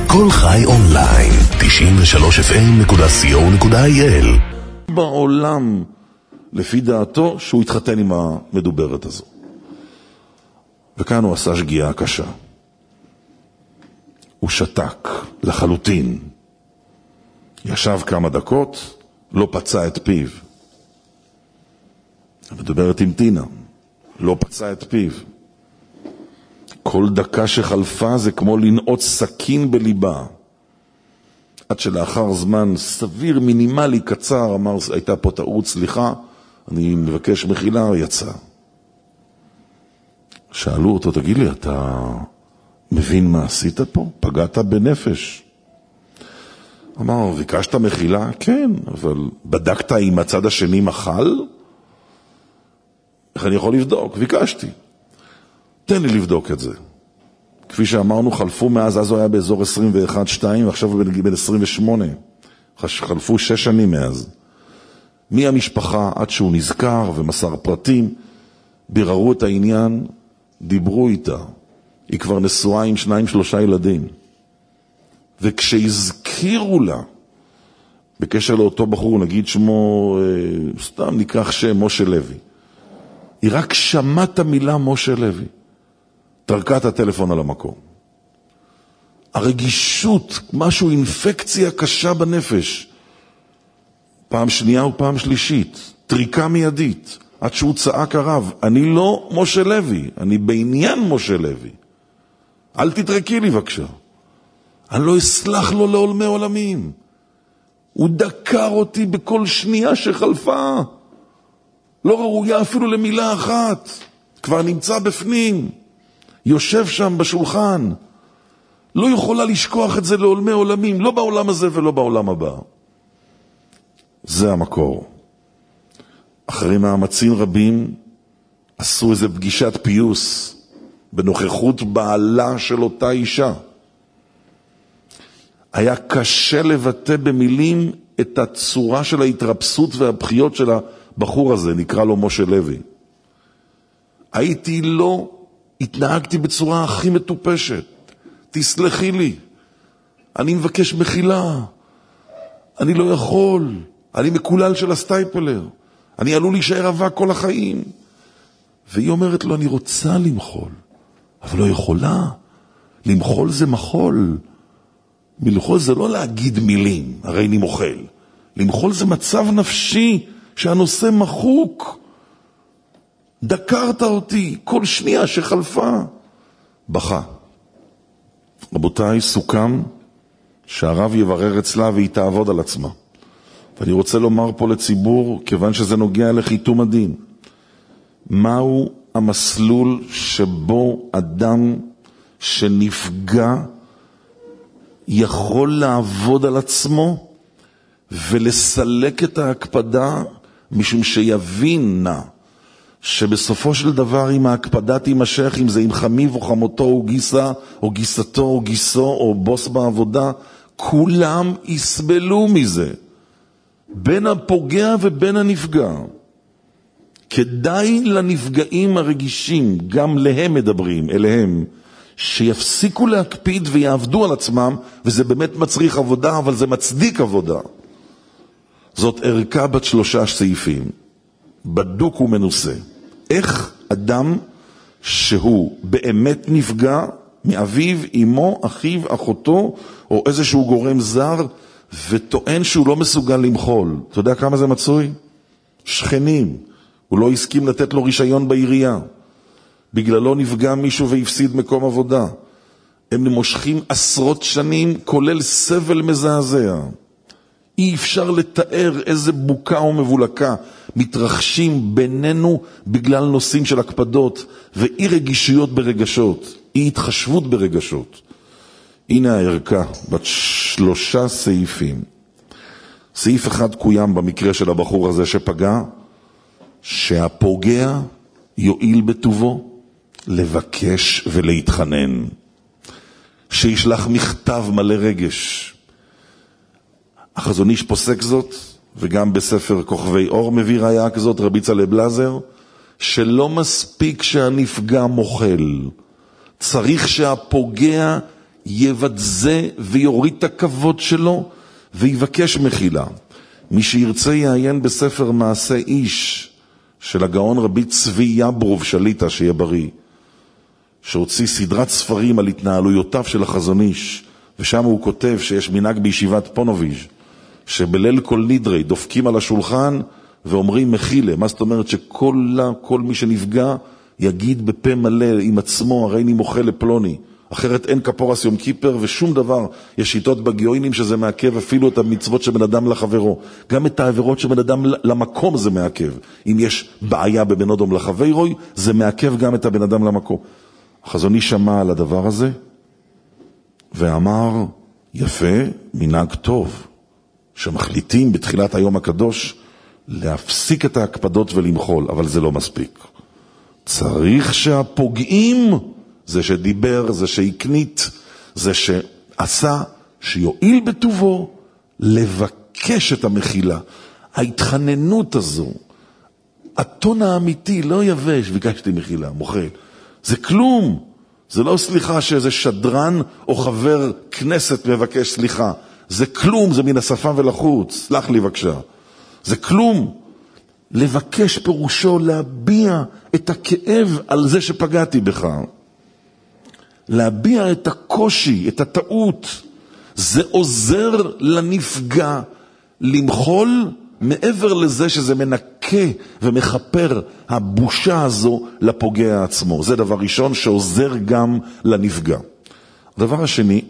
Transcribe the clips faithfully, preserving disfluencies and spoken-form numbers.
כל חי אונליין, תשעים ושלוש אף אם נקודה סי או נקודה איי אל. בעולם, לפי דעתו, שהוא התחתן עם המדוברת הזו. וכאן הוא עשה שגיאה קשה. הוא שתק לחלוטין. ישב כמה דקות, לא פצע את פיו. המדוברת המתינה, לא פצע את פיו. כל דקה שחלפה זה כמו לנעוץ סכין בליבה. עד שלאחר זמן סביר, מינימלי, קצר, אמר, הייתה פה טעות, סליחה, אני מבקש מחילה, יצא. שאלו אותו, תגיד לי, אתה מבין מה עשית פה? פגעת בנפש. אמר, ביקשת מחילה? כן, אבל בדקת אם הצד השני מחל? איך אני יכול לבדוק? ביקשתי. תן לי לבדוק את זה. כפי שאמרנו, חלפו מאז, אז הוא היה באזור עשרים ואחת שתיים, ועכשיו הוא בן עשרים ושמונה. חלפו שש שנים מאז. מהמשפחה עד שהוא נזכר ומסר פרטים, ביררו את העניין, דיברו איתה. היא כבר נשואה עם שניים שלושה ילדים. וכשהזכירו לה, בקשר לאותו בחור, נגיד שמו, סתם ניקח שם, משה לוי. היא רק שמעת המילה משה לוי. תרקה את הטלפון על המקום. הרגישות, משהו, אינפקציה קשה בנפש. פעם שנייה ופעם שלישית. טריקה מיידית. עד שהוא צעק הרב, אני לא משה לוי, אני בעניין משה לוי. אל תתרקי לי בבקשה. אני לא אסלח לו לעולמי עולמים. הוא דקר אותי בכל שנייה שחלפה. לא ראויה אפילו למילה אחת. כבר נמצא בפנים. יושב שם בשולחן. לא יכולה לשכוח את זה לעולמי עולמים, לא בעולם הזה ולא בעולם הבא. זה המקור. אחרי מאמצים רבים, עשו איזו פגישת פיוס בנוכחות בעלה של אותה אישה. היה קשה לבטא במילים את הצורה של ההתרפסות והבחיות של הבחור הזה, נקרא לו משה לוי. הייתי לא, התנהגתי בצורה הכי מטופשת. תסלחי לי, אני מבקש מחילה, אני לא יכול, אני מקולל של הסטייפלר, אני עלול להישאר אבק כל החיים. והיא אומרת לו, אני רוצה למחול, אבל לא יכולה. למחול זה מחול. מלחול זה לא להגיד מילים, הרי אני מוחל. למחול זה מצב נפשי שהנושא מחוק. דקרת אותי כל שנייה שחלפה. בכה. רבותיי, סוכם שהרב יברר אצלה והיא תעבוד על עצמה. ואני רוצה לומר פה לציבור, כיוון שזה נוגע לחיתום הדין, מהו המסלול שבו אדם שנפגע יכול לעבוד על עצמו ולסלק את ההקפדה, משום שיבין נא שבסופו של דבר אם ההקפדה תימשך, אם זה עם חמיב או חמותו או גיסה או גיסתו או גיסו או בוס בעבודה, כולם יסבלו מזה, בין הפוגע ובין הנפגע. כדאי לנפגעים הרגישים, גם להם מדברים, אליהם, שיפסיקו להקפיד ויעבדו על עצמם, וזה באמת מצריך עבודה, אבל זה מצדיק עבודה. זאת ערכה בת שלושה סעיפים, בדוק ומנוסה. איך אדם שהוא באמת נפגע מאביו, אמו, אחיו, אחותו, או איזשהו גורם זר, וטוען שהוא לא מסוגל למחול. אתה יודע כמה זה מצוי? שכנים. הוא לא הסכים לתת לו רישיון בעירייה. בגללו נפגע מישהו והפסיד מקום עבודה. הם מושכים עשרות שנים, כולל סבל מזעזע. אי אפשר לתאר איזה בוקה או מבולקה מתרחשים בינינו בגלל נושאים של הקפדות ואי רגישויות ברגשות, אי התחשבות ברגשות. הנה הערכה, בת שלושה סעיפים. סעיף אחד קוים במקרה של הבחור הזה שפגע, שהפוגע יועיל בטובו לבקש ולהתחנן. שישלח מכתב מלא רגש. החזון איש פוסק זאת, וגם בספר כוכבי אור מביא ראיה כזאת, רבי צלאל בלזר, שלא מספיק שהנפגע מוחל. צריך שהפוגע יבדזה ויוריד את הכבוד שלו ויבקש מחילה. מי שירצה יעיין בספר מעשה איש של הגאון רבי צבי יברוב שליטה, שיהיה בריא, שהוציא סדרת ספרים על התנהלויותיו של החזון איש, ושם הוא כותב שיש מנהג בישיבת פונוביז' שבליל כל נדרי דופקים על השולחן ואומרים מחילה. מה זאת אומרת? שכל כל מי שנפגע יגיד בפה מלא עם עצמו, הרי אני מוחה לפלוני, אחרת אין כפורס יום כיפר ושום דבר. יש שיטות בגיוינים שזה מעכב אפילו את המצוות של בן אדם לחברו, גם את העבירות של בן אדם למקום זה מעכב. אם יש בעיה בבן אדם לחברוי, זה מעכב גם את הבן אדם למקום. החזון איש שמע על הדבר הזה ואמר, יפה, מנהג טוב, שמחליטים בתחילת היום הקדוש להפסיק את ההקפדות ולמחול, אבל זה לא מספיק. צריך שהפוגעים, זה שדיבר, זה שהקנית, זה שעשה, שיועיל בטובו לבקש את המחילה. ההתחננות הזו, הטון האמיתי, לא יבש, ביקשתי מחילה, מוחל. זה כלום. זה לא סליחה שאיזה שדרן או חבר כנסת מבקש סליחה. זה כלום, זה מן השפה ולחוץ. סלח לי בבקשה. זה כלום. לבקש פירושו להביע את הכאב על זה שפגעתי בך. להביע את הקושי, את הטעות. זה עוזר לנפגע למחול, מעבר לזה שזה מנקה ומחפר הבושה הזו לפוגע עצמו. זה דבר ראשון שעוזר גם לנפגע. הדבר השני,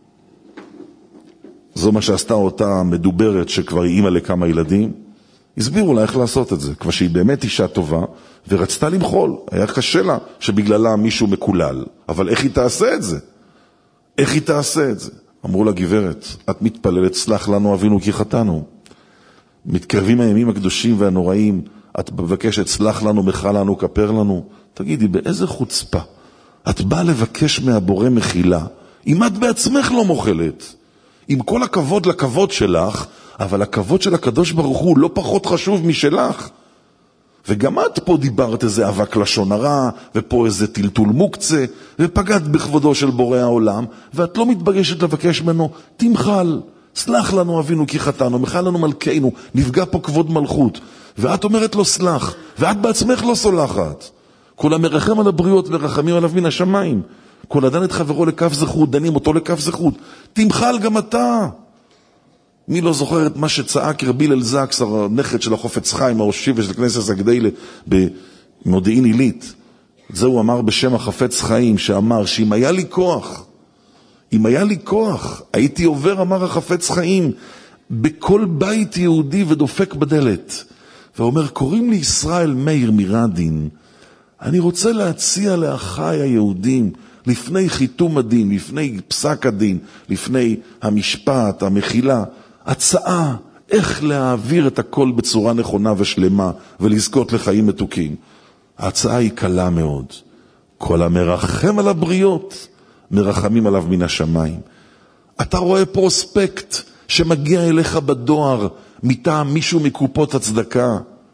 זו מה שעשתה אותה מדוברת שכבר היא אימא לכמה ילדים, הסבירו לה איך לעשות את זה, כבר שהיא באמת אישה טובה ורצתה למחול. היה קשה לה שבגללה מישהו מקולל, אבל איך היא תעשה את זה? איך היא תעשה את זה? אמרו לה, גברת, את מתפללת, סלח לנו אבינו כי חטאנו. מתקרבים הימים הקדושים והנוראים, את מבקשת סלח לנו, מחה לנו, כפר לנו. תגידי, באיזה חוצפה את באה לבקש מהבורא מחילה אם את בעצמך לא מוחלת? עם כל הכבוד לכבוד שלך, אבל הכבוד של הקדוש ברוך הוא לא פחות חשוב משלך. וגם את פה דיברת איזה אבק לשון הרע, ופה איזה טלטול מוקצה, ופגעת בכבודו של בורא העולם, ואת לא מתבקשת לבקש ממנו, תמחל, סלח לנו אבינו כי חטאנו, מחל לנו מלכנו, נפגע פה כבוד מלכות. ואת אומרת לו סלח, ואת בעצמך לא סולחת. כל המרחם על הבריות ורחמים עליו מן השמיים. כל אדם את חברו לכף זכות, דנים אותו לכף זכות. תמחל גם אתה. מי לא זוכר את מה שצעק רבי הלל זקס, הנכד של החופץ חיים, הראשי של כנסת הגדולה במודיעין עילית. זה הוא אמר בשם החפץ חיים, שאמר שאם היה לי כוח, אם היה לי כוח, הייתי עובר, אמר החפץ חיים, בכל בית יהודי ודופק בדלת. ואומר, קוראים לי ישראל מאיר מרדין, אני רוצה להציע לאחיי היהודים, לפני חיתום הדין, לפני פסק הדין, לפני המשפט, המחילה, הצעה איך להעביר את הכל בצורה נכונה ושלמה ולזכות לחיים מתוקים. ההצעה היא קלה מאוד. כל המרחם על הבריות, מרחמים עליו מן השמיים. אתה רואה פרוספקט שמגיע אליך בדואר מטעם מישהו מקופות הצדקה.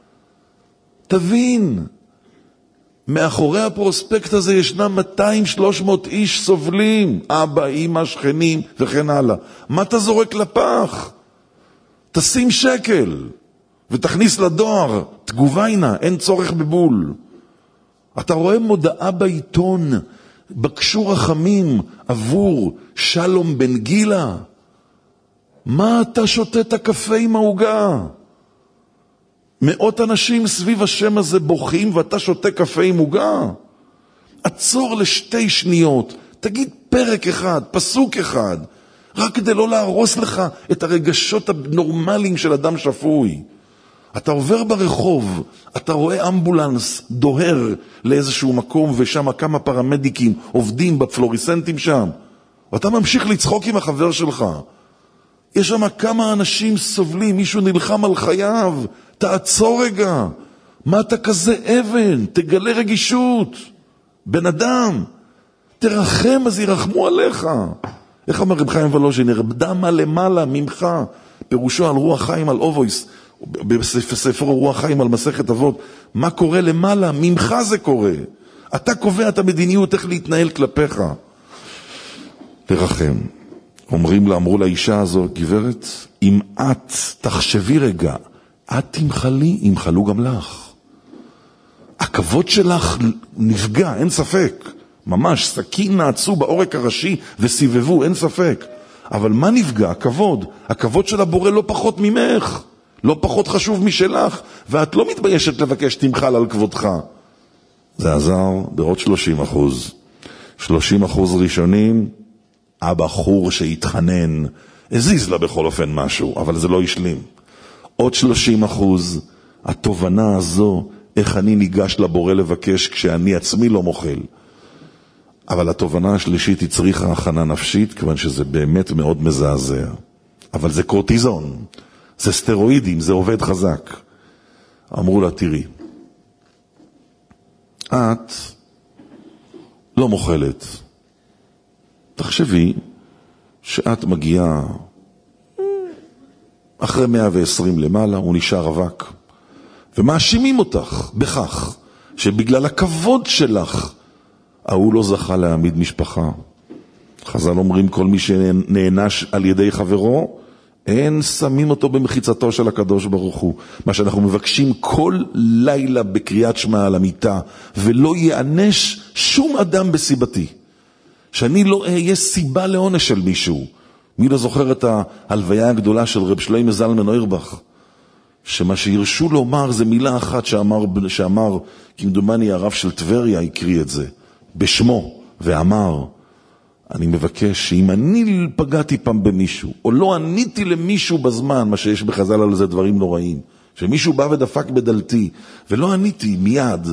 תבין, מאחורי הפרוספקט הזה ישנם מאתיים שלוש מאות איש סובלים, אבא, אמא, שכנים וכן הלאה. מה אתה זורק לפח? תשים שקל ותכניס לדואר, תגוביינה, אין צורך בבול. אתה רואה מודעה בעיתון, בקשו רחמים עבור שלום בן גילה. מה אתה שותה את הקפה עם ההוגה? מאות אנשים סביב השם הזה בוכים ואתה שותה קפה עם הוגה. עצור לשתי שניות, תגיד פרק אחד, פסוק אחד, רק כדי לא להרוס לך את הרגשות הנורמליים של אדם שפוי. אתה עובר ברחוב, אתה רואה אמבולנס דוהר לאיזשהו מקום ושם כמה פרמדיקים עובדים בפלוריסנטים שם, ואתה ממשיך לצחוק עם החבר שלך. יש שם כמה אנשים סובלים, מישהו נלחם על חייו, תעצור רגע. מה אתה כזה אבן? תגלה רגישות. בן אדם, תרחם אז ירחמו עליך. איך אמר רב חיים ולוז'ין, נרדמה למעלה ממך, פירושו על רוח חיים על אובויס, בספר רוח חיים על מסכת אבות, מה קורה למעלה? ממך זה קורה. אתה קובע את המדיניות איך להתנהל כלפיך. לרחם. אומרים לה, אמרו לאישה הזו, גברת, אם את תחשבי רגע, את תמחלי, ימחלו גם לך. הכבוד שלך נפגע, אין ספק. ממש, סכין נעצו בעורק הראשי וסיבבו, אין ספק. אבל מה נפגע? הכבוד. הכבוד של הבורא לא פחות ממך. לא פחות חשוב משלך. ואת לא מתביישת לבקש תמחל על כבודך. זה עזר בעוד שלושים אחוז. שלושים אחוז ראשונים, הבחור שהתחנן, הזיז לה בכל אופן משהו, אבל זה לא ישלים. עוד שלושים אחוז, התובנה הזו, איך אני ניגש לבורא לבקש כשאני עצמי לא מוכל. אבל התובנה השלישית היא צריכה הכנה נפשית, כיוון שזה באמת מאוד מזעזע. אבל זה קורטיזון, זה סטרואידים, זה עובד חזק. אמרו לה, תראי, את לא מוכלת. תחשבי שאת מגיעה אחרי מאה ועשרים למעלה, הוא נשאר אבק. ומאשימים אותך בכך שבגלל הכבוד שלך, ההוא לא זכה להעמיד משפחה. חז"ל אומרים, כל מי שנענש על ידי חברו, אין שמים אותו במחיצתו של הקדוש ברוך הוא. מה שאנחנו מבקשים כל לילה בקריאת שמע על המיטה, ולא יענש שום אדם בסיבתי. שאני לא אהיה סיבה לעונש של מישהו. מי לא זוכר את ההלוויה הגדולה של רב שלמה זלמן אוירבך? שמה שירשו לומר זה מילה אחת שאמר, שאמר, כמדומני הרב של טבריה הקריא את זה, בשמו, ואמר, אני מבקש שאם אני פגעתי פעם במישהו, או לא עניתי למישהו בזמן, מה שיש בחז"ל על זה דברים נוראים, שמישהו בא ודפק בדלתי, ולא עניתי מיד,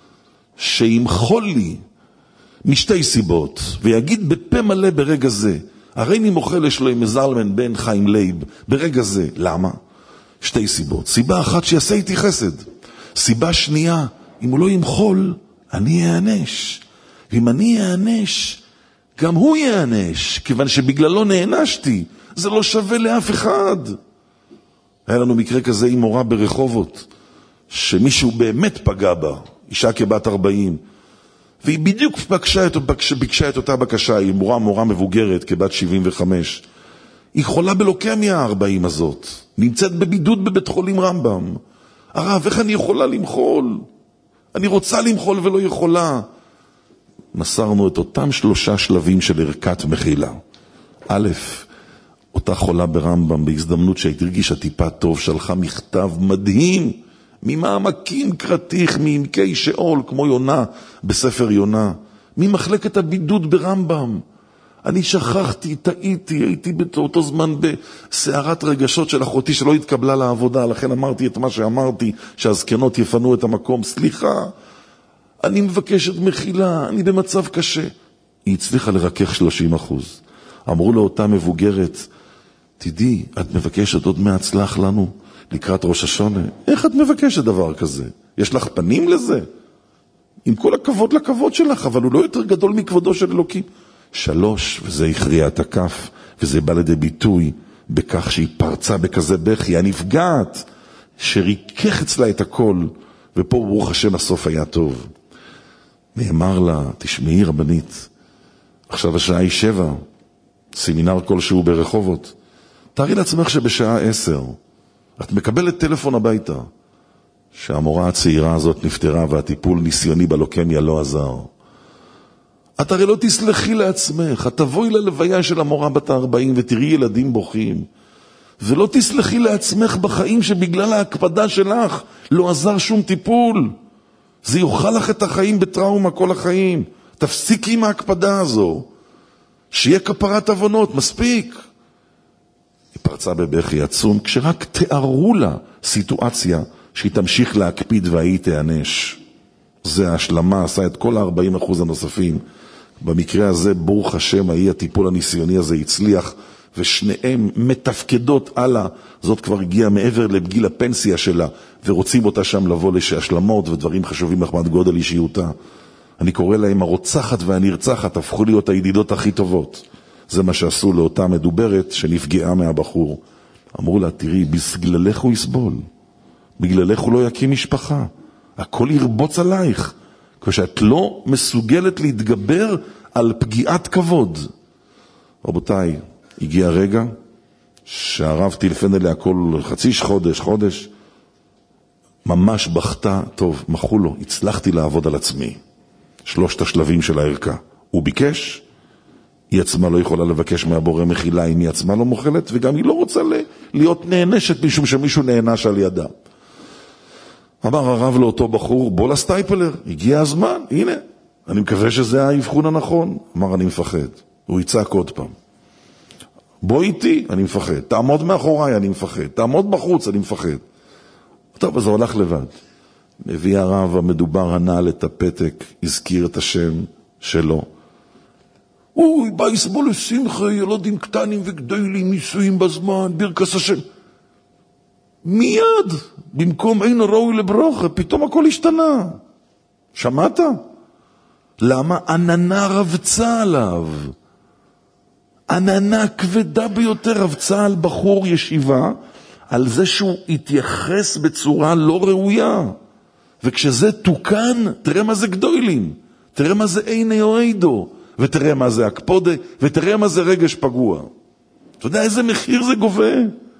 שימחול לי משתי סיבות, ויגיד בפה מלא ברגע זה, הרי אני מוכל לשלמה זלמן בן חיים לייב, ברגע זה, למה? שתי סיבות. סיבה אחת שיעשה איתי חסד. סיבה שנייה, אם הוא לא ימחול, אני יענש. ואם אני יענש, גם הוא יענש, כיוון שבגללו נענשתי. זה לא שווה לאף אחד. היה לנו מקרה כזה עם מורה ברחובות, שמישהו באמת פגע בה, אישה כבת ארבעים, והיא בדיוק בקשה את, ביקשה את אותה בקשה, היא מורה, מורה מבוגרת כבת שבעים וחמש. היא חולה בלוקמיה הארבעים הזאת, נמצאת בבידוד בבית חולים רמב"ם. הרב, איך אני יכולה למחול? אני רוצה למחול ולא יכולה. מסרנו את אותם שלושה שלבים של ערכת מחילה. א', אותה חולה ברמב"ם, בהזדמנות שהיא תרגישה טיפה טוב, שלחה מכתב מדהים, ממעמקים קרתיך, מעמקי שאול, כמו יונה בספר יונה, ממחלקת הבידוד ברמב"ם. אני שכחתי, טעיתי, הייתי באותו זמן בסערת רגשות של אחותי שלא התקבלה לעבודה, לכן אמרתי את מה שאמרתי, שהזקנות יפנו את המקום. סליחה, אני מבקשת מחילה, אני במצב קשה. היא הצליחה לרכך שלושים אחוז. אמרו לאותה מבוגרת, תדעי, את מבקשת עוד מהצלח לנו לקראת ראש השונה. איך את מבקשת דבר כזה? יש לך פנים לזה? עם כל הכבוד לכבוד שלך, אבל הוא לא יותר גדול מכבודו של אלוקים. שלוש, וזה הכריע את הכף, וזה בא לידי ביטוי בכך שהיא פרצה בכזה בכי, הנפגעת, שריקח אצלה את הכל, ופה ברוך השם הסוף היה טוב. נאמר לה, תשמעי רבנית, עכשיו השעה היא שבע, סמינר כלשהו ברחובות, תארי לעצמך שבשעה עשר, את מקבלת טלפון הביתה, שהמורה הצעירה הזאת נפטרה, והטיפול ניסיוני בלוקמיה לא עזר. את הרי לא תסלחי לעצמך, את תבואי ללוויה של המורה בת הארבעים ותראי ילדים בוכים, ולא תסלחי לעצמך בחיים שבגלל ההקפדה שלך לא עזר שום טיפול. זה יוכל לך את החיים בטראומה כל החיים. תפסיקי עם ההקפדה הזו, שיהיה כפרת עוונות, מספיק. היא פרצה בבכי עצום, כשרק תיארו לה סיטואציה שהיא תמשיך להקפיד והיא תענש. זה ההשלמה, עשה את כל ה-ארבעים אחוז הנוספים. במקרה הזה, ברוך השם, ההיא הטיפול הניסיוני הזה הצליח, ושניהם מתפקדות הלאה. זאת כבר הגיעה מעבר לגיל הפנסיה שלה, ורוצים אותה שם לבוא להשלמות ודברים חשובים מחמת גודל אישיותה. אני קורא להם הרוצחת והנרצחת, הפכו להיות הידידות הכי טובות. זה מה שעשו לאותה מדוברת שנפגעה מהבחור. אמרו לה, תראי, בגללך הוא יסבול. בגללך הוא לא יקים משפחה. הכל ירבוץ עלייך. כשאת לא מסוגלת להתגבר על פגיעת כבוד. רבותיי, הגיע הרגע שהרב טילפן אליה כל חצי חודש, חודש, ממש בכתה, טוב, מחו לו, הצלחתי לעבוד על עצמי. שלושת השלבים של הערכה. הוא ביקש, היא עצמה לא יכולה לבקש מהבורא מחילה אם היא עצמה לא מוכלת, וגם היא לא רוצה להיות נענשת משום שמישהו נענש על ידה. אמר הרב לאותו בחור, בוא לסטייפלר, הגיע הזמן, הנה, אני מקווה שזה האבחון הנכון. אמר, אני מפחד. הוא יצעק עוד פעם. בוא איתי, אני מפחד. תעמוד מאחוריי, אני מפחד. תעמוד בחוץ, אני מפחד. טוב, אז הוא הלך לבד. מביא הרב המדובר הנעל את הפתק, הזכיר את השם שלו. אוי, בייס בו לשמחה, ילדים קטנים וגדולים, נישואים בזמן, ברכס השם. מיד, במקום אין ראוי לברוכה, פתאום הכל השתנה. שמעת? למה? עננה רבצה עליו. עננה כבדה ביותר רבצה על בחור ישיבה, על זה שהוא התייחס בצורה לא ראויה. וכשזה תוקן, תראה מה זה גדולים, תראה מה זה עיני אוהידו, ותראה מה זה הקפודה, ותראה מה זה רגש פגוע. אתה יודע איזה מחיר זה גובה?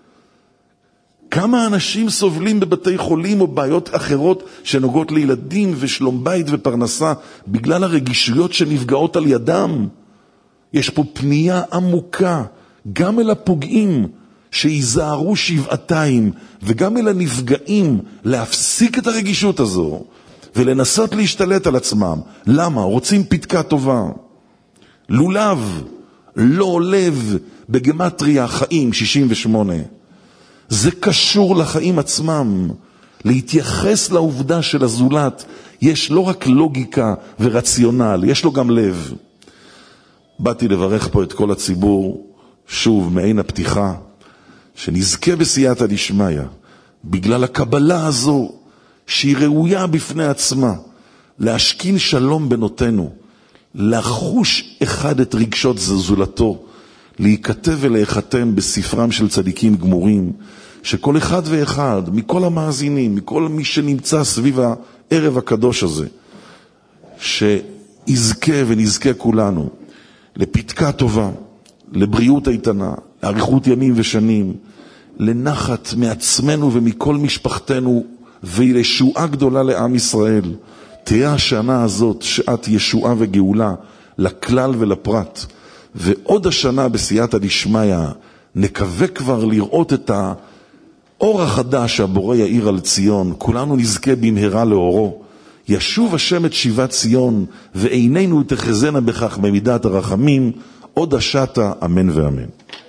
כמה אנשים סובלים בבתי חולים או בעיות אחרות שנוגעות לילדים ושלום בית ופרנסה בגלל הרגישויות שנפגעות על ידם. יש פה פנייה עמוקה גם אל הפוגעים שיזהרו שבעתיים וגם אל הנפגעים להפסיק את הרגישות הזו ולנסות להשתלט על עצמם. למה? רוצים פתקה טובה. לולב, לא לב, בגמטריה חיים שישים ושמונה. זה קשור לחיים עצמם. להתייחס לעובדה של הזולת יש לא רק לוגיקה ורציונל, יש לו גם לב. באתי לברך פה את כל הציבור, שוב, מעין הפתיחה, שנזכה בסייעתא דשמיא, בגלל הקבלה הזו, שהיא ראויה בפני עצמה, להשכין שלום בנותינו, לחוש אחד את רגשות זולתו, להיכתב ולהיחתם בספרם של צדיקים גמורים, שכל אחד ואחד, מכל המאזינים, מכל מי שנמצא סביב הערב הקדוש הזה, שיזכה ונזכה כולנו, לפתקה טובה, לבריאות איתנה, לאריכות ימים ושנים, לנחת מעצמנו ומכל משפחתנו, ולישועה גדולה לעם ישראל. תהיה השנה הזאת שעת ישועה וגאולה לכלל ולפרט. ועוד השנה בסייעתא דשמיא נקווה כבר לראות את האור החדש שהבורא יאיר על ציון. כולנו נזכה במהרה לאורו. ישוב השם את שיבת ציון, ועינינו תחזנה בכך במידת הרחמים, עוד השתה, אמן ואמן.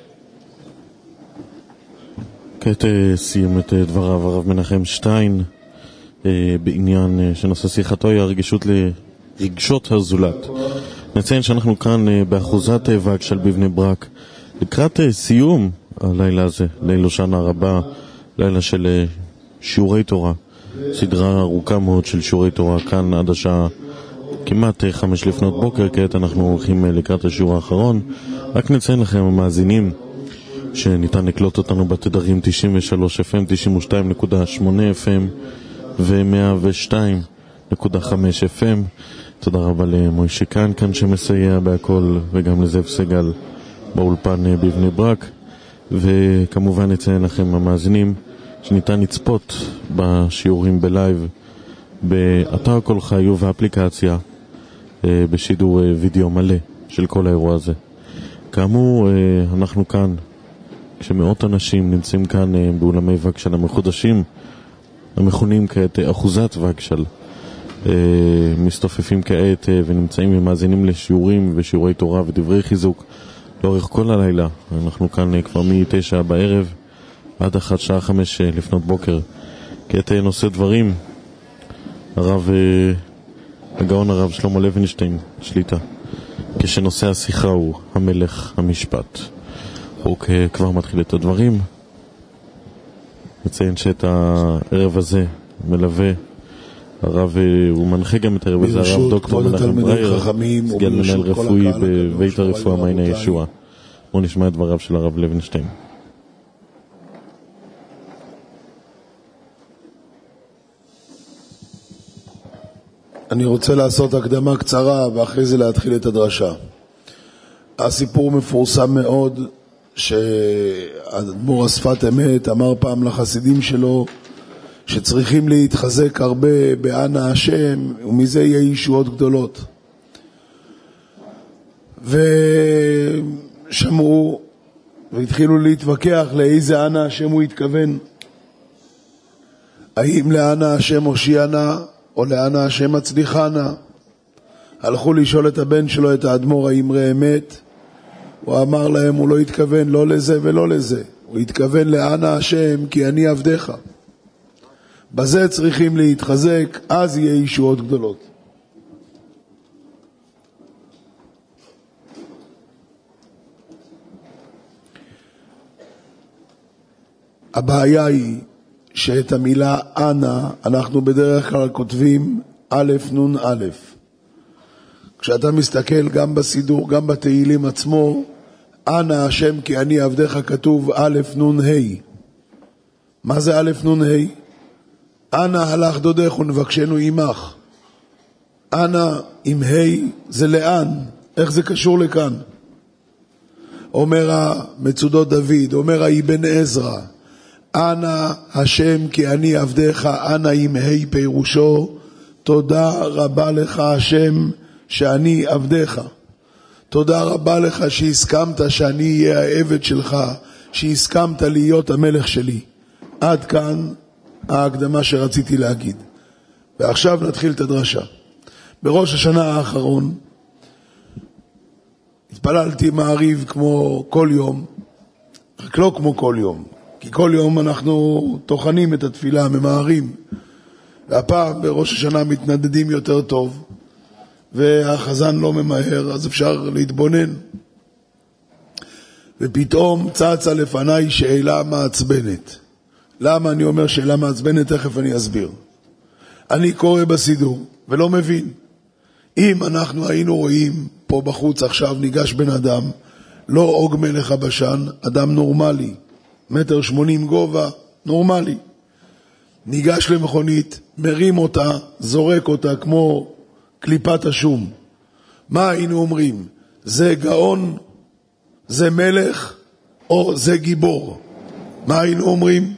כעת סיים את דבריו הרב מנחם שטיין, בעניין שנושא שיחתו היא הרגישות לרגשות הזולת. נציין שאנחנו כאן באחוזת וגשל בבני ברק, לקראת סיום הלילה הזה, ליל הושענא רבה, לילה של שיעורי תורה. סדרה ארוכה מאוד של שיעורי תורה כאן עד השעה כמעט חמש לפנות בוקר. כעת אנחנו הולכים לקראת השיעור האחרון. רק נציין לכם המאזינים שניתן לקלוט אותנו בתדרים תשעים ושלוש אף אם, תשעים ושתיים נקודה שמונה אף אם ו-מאה ושתיים נקודה חמש אף אם. תודה רבה למוישה כאן כאן שמסייע בהכל, וגם לזאב סגל באולפן בבני ברק. וכמובן נציין לכם המאזינים שניתן לצפות בשיעורים בלייב באתר כל חי ובאפליקציה בשידור וידאו מלא של כל האירוע הזה. כאמור, אנחנו כאן כשמאות אנשים נמצאים כאן באולמי וגשל המחודשים, המכונים כעת אחוזת וגשל, מסתופפים כעת ונמצאים ומאזינים לשיעורים ושיעורי תורה ודברי חיזוק לאורך כל הלילה. אנחנו כאן כבר מתשע בערב עד אחת שעה חמש לפנות בוקר. כעת נושא דברים הרב הגאון הרב שלמה לוינשטיין שליטה, כשנושא השיחה הוא המלך המשפט. הוא כבר מתחיל את הדברים. מציין שאת הערב הזה מלווה הרב, הוא מנחה גם את הערב הזה, הרב דוקטור מנחם ברייר, סגן מנהל רפואי בבית הרפואה מעייני הישועה. בואו נשמע את דבריו של הרב לוינשטיין. אני רוצה לעשות הקדמה קצרה ואחרי זה להתחיל את הדרשה. הסיפור מפורסם מאוד, שהאדמו"ר השפת אמת אמר פעם לחסידים שלו, שצריכים להתחזק הרבה בענה השם, ומזה יהיה ישועות גדולות. ושמעו והתחילו להתווכח לאיזה ענה השם הוא התכוון. האם לענה השם הושיענה, או לענה השם הצליחנה? הלכו לשאול את הבן שלו, את האדמו"ר, האמרי אמת. הוא אמר להם, הוא לא התכוון לא לזה ולא לזה. הוא התכוון לענה השם, כי אני עבדך. בזה צריכים להתחזק, אז יהיה ישועות גדולות. הבעיה היא שאת המילה אנה אנחנו בדרך כלל כותבים א' נון א'. כשאתה מסתכל גם בסידור, גם בתהילים עצמו, אנה השם כי אני עבדך כתוב א' נון ה'. מה זה א' נון ה'? אנה הלך דודך ונבקשנו עמך. אנה עם ה' זה לאן? איך זה קשור לכאן? אומר המצודות דוד, אומר האבן עזרא, אנה השם כי אני עבדך, אנה עם ה' פירושו, תודה רבה לך השם שאני עבדך. תודה רבה לך שהסכמת שאני אהיה העבד שלך, שהסכמת להיות המלך שלי. עד כאן ההקדמה שרציתי להגיד. ועכשיו נתחיל את הדרשה. בראש השנה האחרון התפללתי מעריב כמו כל יום, רק לא כמו כל יום, כי כל יום אנחנו תוכנים את התפילה, ממהרים. והפעם בראש השנה מתנדדים יותר טוב, והחזן לא ממהר, אז אפשר להתבונן. ופתאום צצה לפניי שאלה מעצבנת. למה אני אומר שאלה מעצבנת? תכף אני אסביר. אני קורא בסידור ולא מבין. אם אנחנו היינו רואים פה בחוץ עכשיו ניגש בן אדם, לא אוג מלך הבשן, אדם נורמלי, מטר שמונים גובה, נורמלי. ניגש למכונית, מרים אותה, זורק אותה כמו קליפת השום. מה היינו אומרים? זה גאון, זה מלך, או זה גיבור? מה היינו אומרים?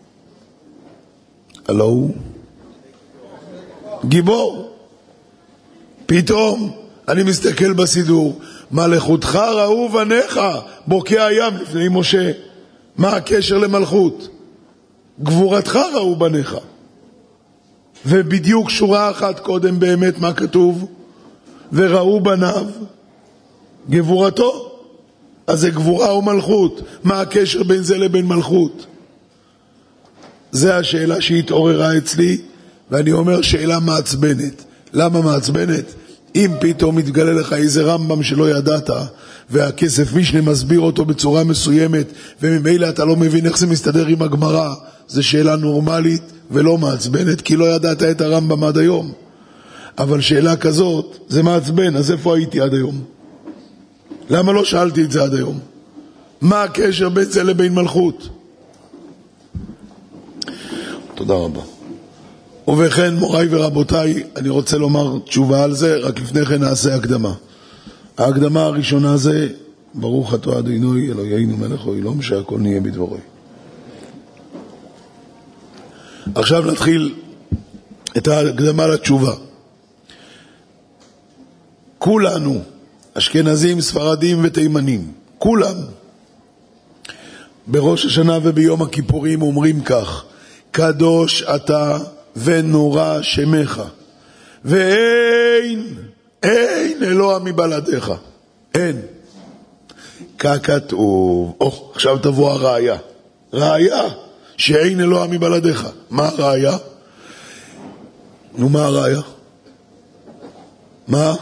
הלו? גיבור. פתאום אני מסתכל בסידור, מלכותך ראו בניך, בוקע הים לפני משה. מה הקשר למלכות? גבורתך ראו בניך. ובדיוק שורה אחת קודם באמת מה כתוב? וראו בניו גבורתו. אז זה גבורה ומלכות. מה הקשר בין זה לבין מלכות? זה השאלה שהתעוררה אצלי, ואני אומר שאלה מעצבנת. למה מעצבנת? אם פתאום מתגלה לך איזה רמב"ם שלא ידעת, והכסף משנה מסביר אותו בצורה מסוימת, וממילא אתה לא מבין איך זה מסתדר עם הגמרא, זו שאלה נורמלית ולא מעצבנת, כי לא ידעת את הרמב"ם עד היום. אבל שאלה כזאת, זה מעצבן, אז איפה הייתי עד היום? למה לא שאלתי את זה עד היום? מה הקשר בין זה לבין מלכות? תודה רבה. ובכן, מוריי ורבותיי, אני רוצה לומר תשובה על זה, רק לפני כן נעשה הקדמה. ההקדמה הראשונה זה, ברוך אתה אדוני אלוהינו מלך העולם שהכל נהיה בדברו. עכשיו נתחיל את ההקדמה לתשובה. כולנו, אשכנזים, ספרדים ותימנים, כולם, בראש השנה וביום הכיפורים אומרים כך, קדוש אתה ונורא שמך, ואין, אין אלוה מבלעדיך. אין. ככתוב, או, עכשיו תבוא הראיה. ראיה שאין אלוה מבלעדיך. מה הראיה? נו, מה הראיה? מה?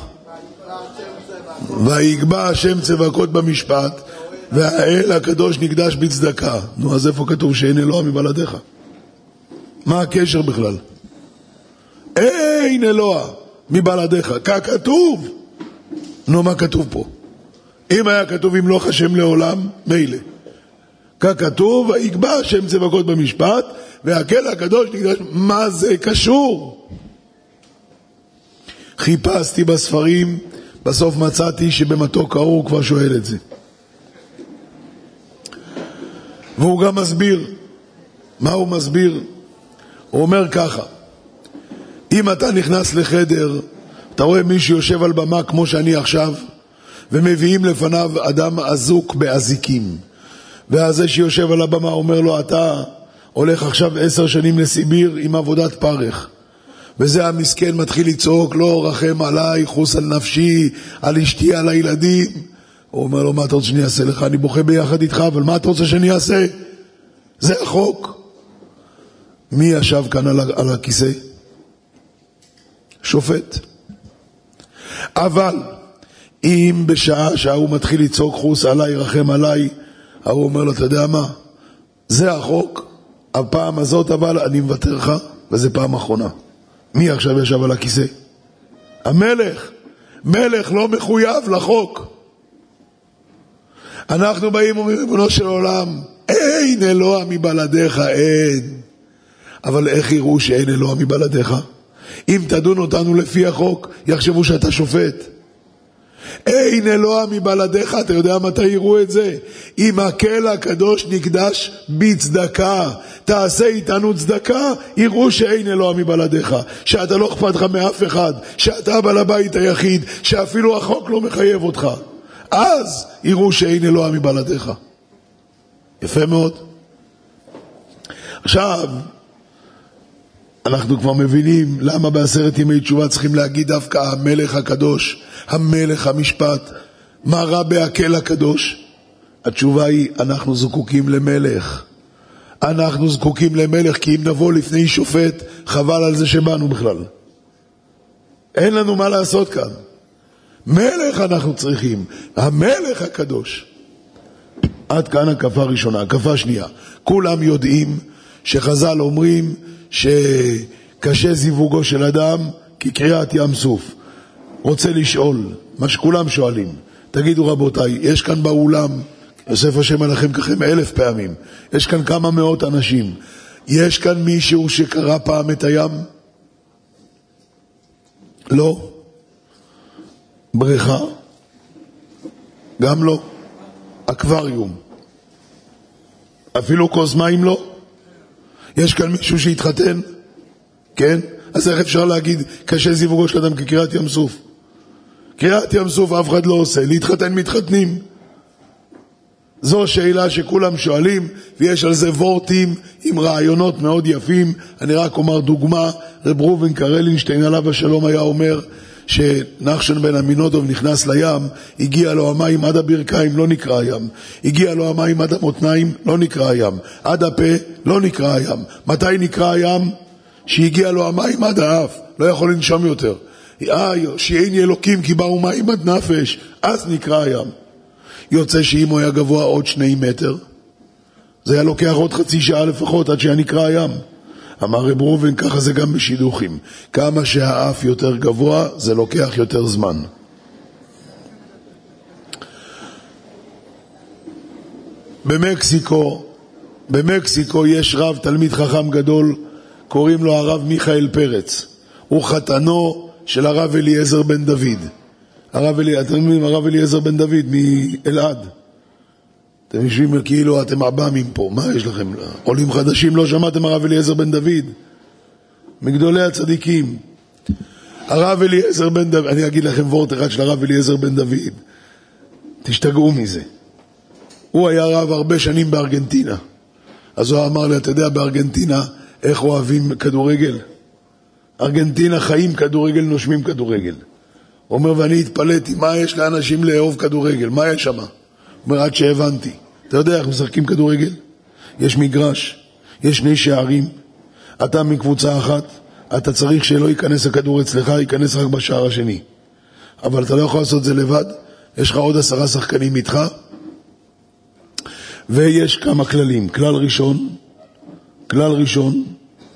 ויגבע השם צבקות במשפט, והאל הקדוש נקדש בצדקה. נו, אז איפה כתוב שאין אלוה מבלעדיך? מה הקשר בכלל? אין אלוה מבלעדיך, ככתוב. נו, מה כתוב פה? אם היה כתוב ימלוך השם לעולם, מילא. ככתוב, ויגבע השם צבקות במשפט, והאל הקדוש נקדש. מה זה קשור? חיפשתי בספרים, בסוף מצאתי שבמתוק האור הוא כבר שואל את זה. והוא גם מסביר. מה הוא מסביר? הוא אומר ככה, אם אתה נכנס לחדר, אתה רואה מישהו יושב על במה כמו שאני עכשיו, ומביאים לפניו אדם אזוק באזיקים. ואז זה שיושב על הבמה אומר לו, אתה הולך עכשיו עשר שנים לסיביר עם עבודת פרך. וזה המסכן מתחיל לצעוק, לא רחם עליי, חוס על נפשי, על אשתי, על הילדים. הוא אומר לו, מה אתה רוצה שאני אעשה לך? אני בוכה ביחד איתך, אבל מה אתה רוצה שאני אעשה? זה החוק. מי ישב כאן על, על הכיסא? שופט. אבל אם בשעה שההוא מתחיל לצעוק חוס עליי, רחם עליי, ההוא אומר לו, אתה יודע מה? זה החוק. הפעם הזאת אבל אני מוותר לך, וזה פעם אחרונה. מי עכשיו ישב על הכיסא? המלך. מלך לא מחויב לחוק. אנחנו באים אומרים, ריבונו של עולם, אין אלוה מבלעדיך, אין. אבל איך יראו שאין אלוה מבלעדיך? אם תדון אותנו לפי החוק, יחשבו שאתה שופט. אין אלוה מבלעדיך, אתה יודע מתי יראו את זה? אם הקהל הקדוש נקדש בצדקה, תעשה איתנו צדקה, יראו שאין אלוה מבלעדיך, שאתה לא אכפת לך מאף אחד, שאתה בעל הבית היחיד, שאפילו החוק לא מחייב אותך. אז יראו שאין אלוה מבלעדיך. יפה מאוד. עכשיו, אנחנו כבר מבינים למה בעשרת ימי תשובה צריכים להגיד דווקא המלך הקדוש, המלך המשפט. מה רע בהקהל הקדוש? התשובה היא, אנחנו זקוקים למלך. אנחנו זקוקים למלך, כי אם נבוא לפני שופט, חבל על זה שבאנו בכלל. אין לנו מה לעשות כאן. מלך אנחנו צריכים, המלך הקדוש. עד כאן הקפה ראשונה. הקפה שנייה, כולם יודעים שחז"ל אומרים שקשה זיווגו של אדם כקריעת ים סוף. רוצה לשאול, מה שכולם שואלים, תגידו רבותיי, יש כאן באולם, יוסף השם עליכם ככם אלף פעמים, יש כאן כמה מאות אנשים, יש כאן מישהו שקרא פעם את הים? לא. בריכה? גם לא. אקווריום? אפילו כוס מים לא. יש כאן מישהו שהתחתן? כן? אז איך אפשר להגיד קשה זיווגו של אדם כקריעת ים סוף? קריעת ים סוף אף אחד לא עושה, להתחתן מתחתנים. זו שאלה שכולם שואלים, ויש על זה וורטים עם רעיונות מאוד יפים. אני רק אומר דוגמה, רב ראובן קרלינשטיין עליו השלום היה אומר שנחשון בן אמינודוב נכנס לים, הגיע לו המים עד הברכיים, לא נקרא הים. הגיע לו המים עד המותניים, לא נקרא הים. עד הפה, לא נקרא הים. מתי נקרא הים? שהגיע לו המים עד האף, לא יכול לנשום יותר. שאין אלוקים כי באו מים עד נפש, אז נקרא הים. יוצא שאם הוא היה גבוה עוד שני מטר, זה היה לוקח עוד חצי שעה לפחות עד שהיה נקרא הים. אמר רב ראובן, ככה זה גם בשידוכים. כמה שהאף יותר גבוה, זה לוקח יותר זמן. במקסיקו, במקסיקו יש רב, תלמיד חכם גדול, קוראים לו הרב מיכאל פרץ. הוא חתנו של הרב אליעזר בן דוד. הרב אלי, אתם יודעים, הרב אליעזר בן דוד מאלעד. אתם יושבים כאילו אתם עב"מים פה, מה יש לכם? עולים חדשים, לא שמעתם הרב אליעזר בן דוד? מגדולי הצדיקים. הרב אליעזר בן דוד, אני אגיד לכם וורט אחד של הרב אליעזר בן דוד. תשתגעו מזה. הוא היה רב הרבה שנים בארגנטינה. אז הוא אמר לי, אתה יודע בארגנטינה איך אוהבים כדורגל? ארגנטינה חיים כדורגל, נושמים כדורגל. הוא אומר, ואני התפלאתי, מה יש לאנשים לאהוב כדורגל? מה יש שם? הוא אומר, עד שהבנתי. אתה יודע איך משחקים כדורגל? יש מגרש, יש שני שערים, אתה מקבוצה אחת, אתה צריך שלא ייכנס הכדור אצלך, ייכנס רק בשער השני. אבל אתה לא יכול לעשות זה לבד, יש לך עוד עשרה שחקנים איתך, ויש כמה כללים. כלל ראשון, כלל ראשון,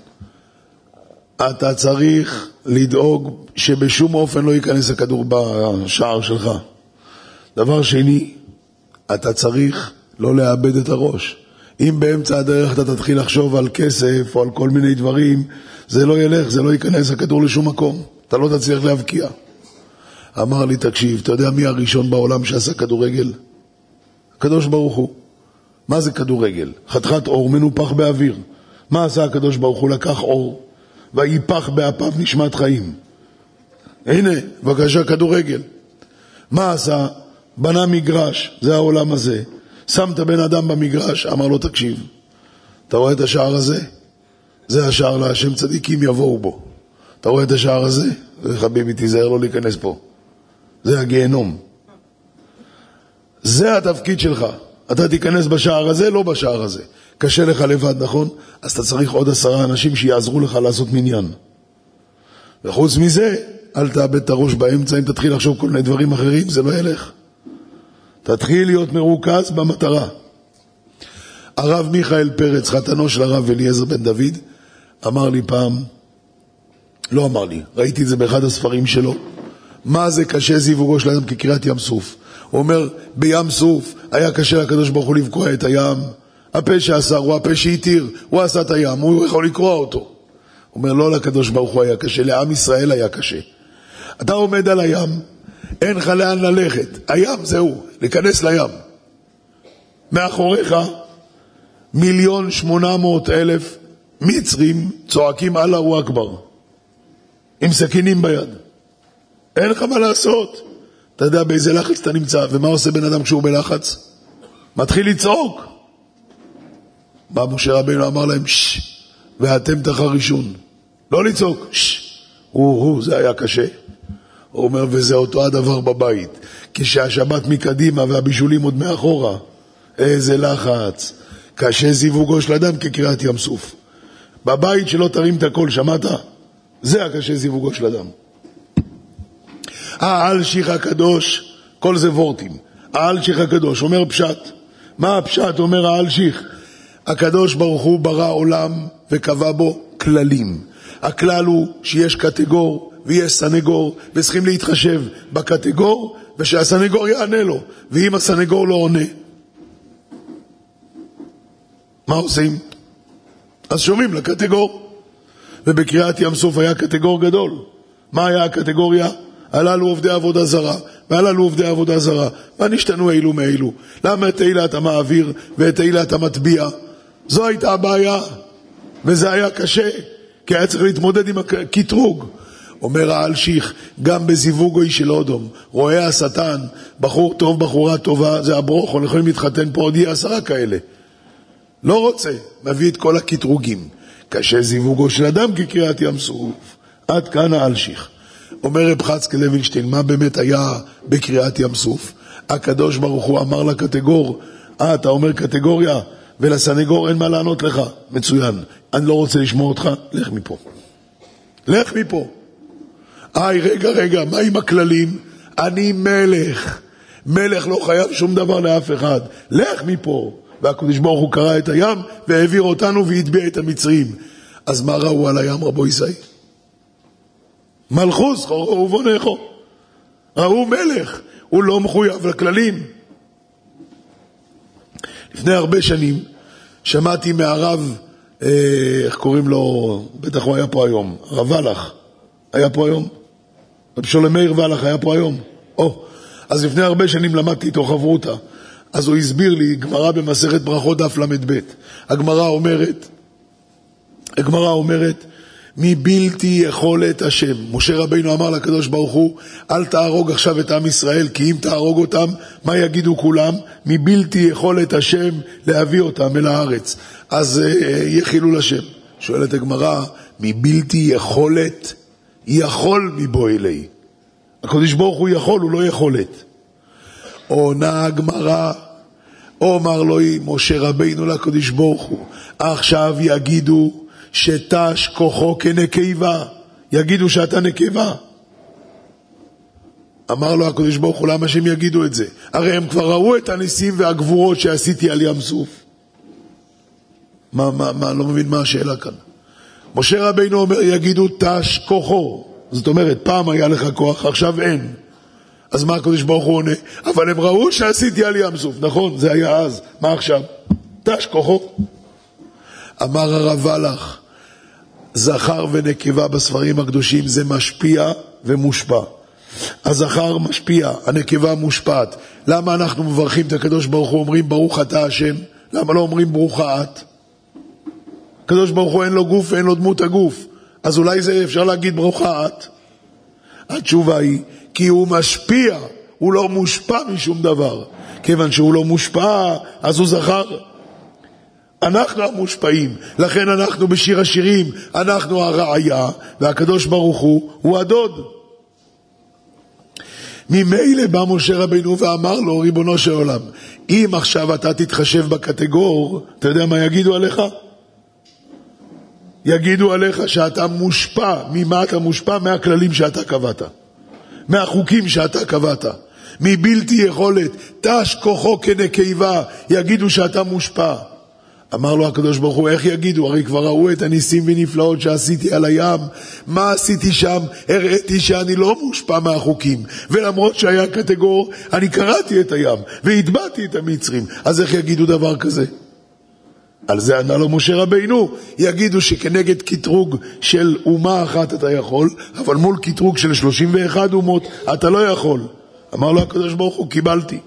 אתה צריך לדאוג שבשום אופן לא ייכנס הכדור בשער שלך. דבר שני, אתה צריך לא לאבד את הראש. אם באמצע הדרך אתה תתחיל לחשוב על כסף או על כל מיני דברים, זה לא ילך, זה לא ייכנס הכדור לשום מקום. אתה לא תצליח להבקיע. אמר לי, תקשיב, אתה יודע מי הראשון בעולם שעשה כדורגל? הקדוש ברוך הוא. מה זה כדורגל? חתיכת אור מנופח באוויר. מה עשה הקדוש ברוך הוא? לקח אור ויפח באפיו נשמת חיים. הנה, בבקשה, כדורגל. מה עשה? בנה מגרש, זה העולם הזה. שם את הבן אדם במגרש, אמר לו, תקשיב, אתה רואה את השער הזה? זה השער להשם צדיקים יבואו בו. אתה רואה את השער הזה? חביבי, תיזהר לא להיכנס פה. זה הגיהנום. זה התפקיד שלך. אתה תיכנס בשער הזה, לא בשער הזה. קשה לך לבד, נכון? אז אתה צריך עוד עשרה אנשים שיעזרו לך לעשות מניין. וחוץ מזה, אל תאבד את הראש באמצע, אם תתחיל לחשוב כל מיני דברים אחרים, זה לא ילך. תתחיל להיות מרוכז במטרה. הרב מיכאל פרץ, חתנו של הרב אליעזר בן דוד, אמר לי פעם, לא אמר לי, ראיתי את זה באחד הספרים שלו, מה זה קשה זיווגו של אדם כקריאת ים סוף. הוא אומר, בים סוף היה קשה לקדוש ברוך הוא לבקוע את הים, הפה שאסר הוא הפה שהתיר, הוא עשה את הים, הוא יכול לקרוע אותו. הוא אומר, לא לקדוש ברוך הוא היה קשה, לעם ישראל היה קשה. אתה עומד על הים, אין לך לאן ללכת, הים זהו, להיכנס לים. מאחוריך מיליון שמונה מאות אלף מצרים צועקים אללהו אכבר, עם סכינים ביד. אין לך מה לעשות. אתה יודע באיזה לחץ אתה נמצא, ומה עושה בן אדם כשהוא בלחץ? מתחיל לצעוק. בא משה רבינו אמר להם, שש, ואתם תחרישון. לא לצעוק, שש. הוא, הוא, זה היה קשה. הוא אומר, וזה אותו הדבר בבית. כשהשבת מקדימה והבישולים עוד מאחורה. איזה לחץ. קשה זיווגו של אדם כקריאת ים סוף. בבית שלא תרים את הכל, שמעת? זה הקשה זיווגו של אדם. האלשיך הקדוש, כל זה וורטים. האלשיך הקדוש, אומר פשט. מה הפשט? אומר האלשיך. הקדוש ברוך הוא ברא עולם וקבע בו כללים. הכלל הוא שיש קטגור ויש סנגור, וצריכים להתחשב בקטגור, ושהסנגור יענה לו. ואם הסנגור לא עונה, מה עושים? אז שומעים לקטגור. ובקריאת ים סוף היה קטגור גדול. מה היה הקטגוריה? הללו עובדי עבודה זרה, והללו עובדי עבודה זרה. מה נשתנו אילו מאילו? למה את אלה אתה מעביר ואת אלה אתה מטביע? זו הייתה הבעיה, וזה היה קשה, כי היה צריך להתמודד עם הקטרוג. אומר האלשיך, גם בזיווגוי של אודום, רואה השטן, בחור טוב, בחורה טובה, זה הברוך, אנחנו יכולים להתחתן פה עוד יהיה עשרה כאלה. לא רוצה, מביא את כל הקטרוגים. קשה זיווגו של אדם כקריאת ים סוף. עד כאן האלשיך. אומר רב חצקאל לוינשטיין, מה באמת היה בקריאת ים סוף? הקדוש ברוך הוא אמר לקטגור, אה, אתה אומר קטגוריה, ולסנגור אין מה לענות לך. מצוין, אני לא רוצה לשמוע אותך, לך מפה. לך מפה. איי, רגע, רגע, מה עם הכללים? אני מלך. מלך לא חייב שום דבר לאף אחד. לך מפה. והקדוש ברוך הוא קרא את הים, והעביר אותנו והטביע את המצרים. אז מה ראו על הים, רבו ישראל? מלכוס, חורו ובונכו. ראו מלך, הוא לא מחויב לכללים. לפני הרבה שנים, שמעתי מהרב, אה, איך קוראים לו, בטח הוא היה פה היום, הרב ולח, היה פה היום? רב שולם מאיר ולח היה פה היום? או, אז לפני הרבה שנים למדתי איתו חברותה, אז הוא הסביר לי, גמרא במסכת ברכות דף למד ב'. הגמרא אומרת, הגמרא אומרת, מבלתי יכולת השם. משה רבינו אמר לקדוש ברוך הוא, אל תהרוג עכשיו את עם ישראל, כי אם תהרוג אותם, מה יגידו כולם? מבלתי יכולת השם להביא אותם אל הארץ. אז uh, יהיה חילול השם. שואלת הגמרא, מבלתי יכולת, יכול מבוא אלי. הקדוש ברוך הוא יכול, הוא לא יכולת. עונה הגמרא, אומר לו משה רבינו לקדוש ברוך הוא, עכשיו יגידו שתש כוחו כנקבה, יגידו שאתה נקבה. אמר לו הקדוש ברוך הוא, למה שהם יגידו את זה? הרי הם כבר ראו את הניסים והגבורות שעשיתי על ים סוף. מה, מה, מה, לא מבין מה השאלה כאן. משה רבינו אומר, יגידו תש כוחו. זאת אומרת, פעם היה לך כוח, עכשיו אין. אז מה הקדוש ברוך הוא עונה? אבל הם ראו שעשיתי על ים סוף, נכון? זה היה אז. מה עכשיו? תש כוחו. אמר הרב ולח, זכר ונקבה בספרים הקדושים זה משפיע ומושפע. הזכר משפיע, הנקבה מושפעת. למה אנחנו מברכים את הקדוש ברוך הוא, אומרים ברוך אתה השם? למה לא אומרים ברוכה את? הקדוש ברוך הוא אין לו גוף ואין לו דמות הגוף, אז אולי זה אפשר להגיד ברוכה את? התשובה היא, כי הוא משפיע, הוא לא מושפע משום דבר. כיוון שהוא לא מושפע, אז הוא זכר. אנחנו המושפעים, לכן אנחנו בשיר השירים, אנחנו הרעיה, והקדוש ברוך הוא הוא הדוד. ממילא בא משה רבינו ואמר לו, ריבונו של עולם, אם עכשיו אתה תתחשב בקטגור, אתה יודע מה יגידו עליך? יגידו עליך שאתה מושפע. ממה אתה מושפע? מהכללים שאתה קבעת, מהחוקים שאתה קבעת, מבלתי יכולת, תש כוחו כנקבה, יגידו שאתה מושפע. אמר לו הקדוש ברוך הוא, איך יגידו? הרי כבר ראו את הניסים ונפלאות שעשיתי על הים. מה עשיתי שם? הראיתי שאני לא מושפע מהחוקים, ולמרות שהיה קטגור, אני קראתי את הים והטבעתי את המצרים. אז איך יגידו דבר כזה? על זה ענה לו משה רבינו, יגידו שכנגד קטרוג של אומה אחת אתה יכול, אבל מול קטרוג של שלושים ואחת אומות אתה לא יכול. אמר לו הקדוש ברוך הוא, קיבלתי.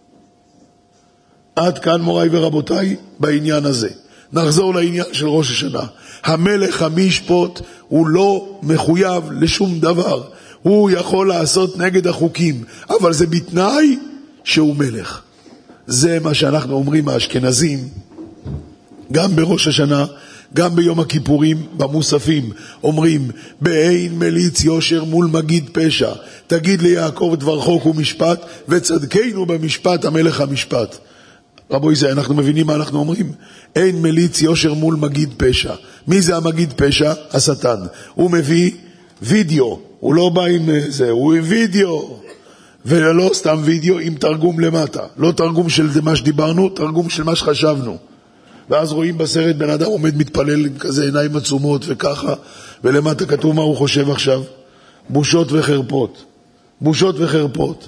עד כאן מוריי ורבותיי בעניין הזה. נחזור לעניין של ראש השנה. המלך המשפוט הוא לא מחויב לשום דבר. הוא יכול לעשות נגד החוקים, אבל זה בתנאי שהוא מלך. זה מה שאנחנו אומרים האשכנזים, גם בראש השנה, גם ביום הכיפורים, במוספים, אומרים, באין מליץ יושר מול מגיד פשע, תגיד ליעקב דבר חוק ומשפט, וצדקנו במשפט המלך המשפט. רבוי זה, אנחנו מבינים מה אנחנו אומרים? אין מליץ יושר מול מגיד פשע. מי זה המגיד פשע? השטן. הוא מביא וידאו, הוא לא בא עם זה, הוא עם וידאו, ולא סתם וידאו עם תרגום למטה, לא תרגום של מה שדיברנו, תרגום של מה שחשבנו. ואז רואים בסרט בן אדם עומד מתפלל עם כזה עיניים עצומות וככה, ולמטה כתוב מה הוא חושב עכשיו. בושות וחרפות, בושות וחרפות.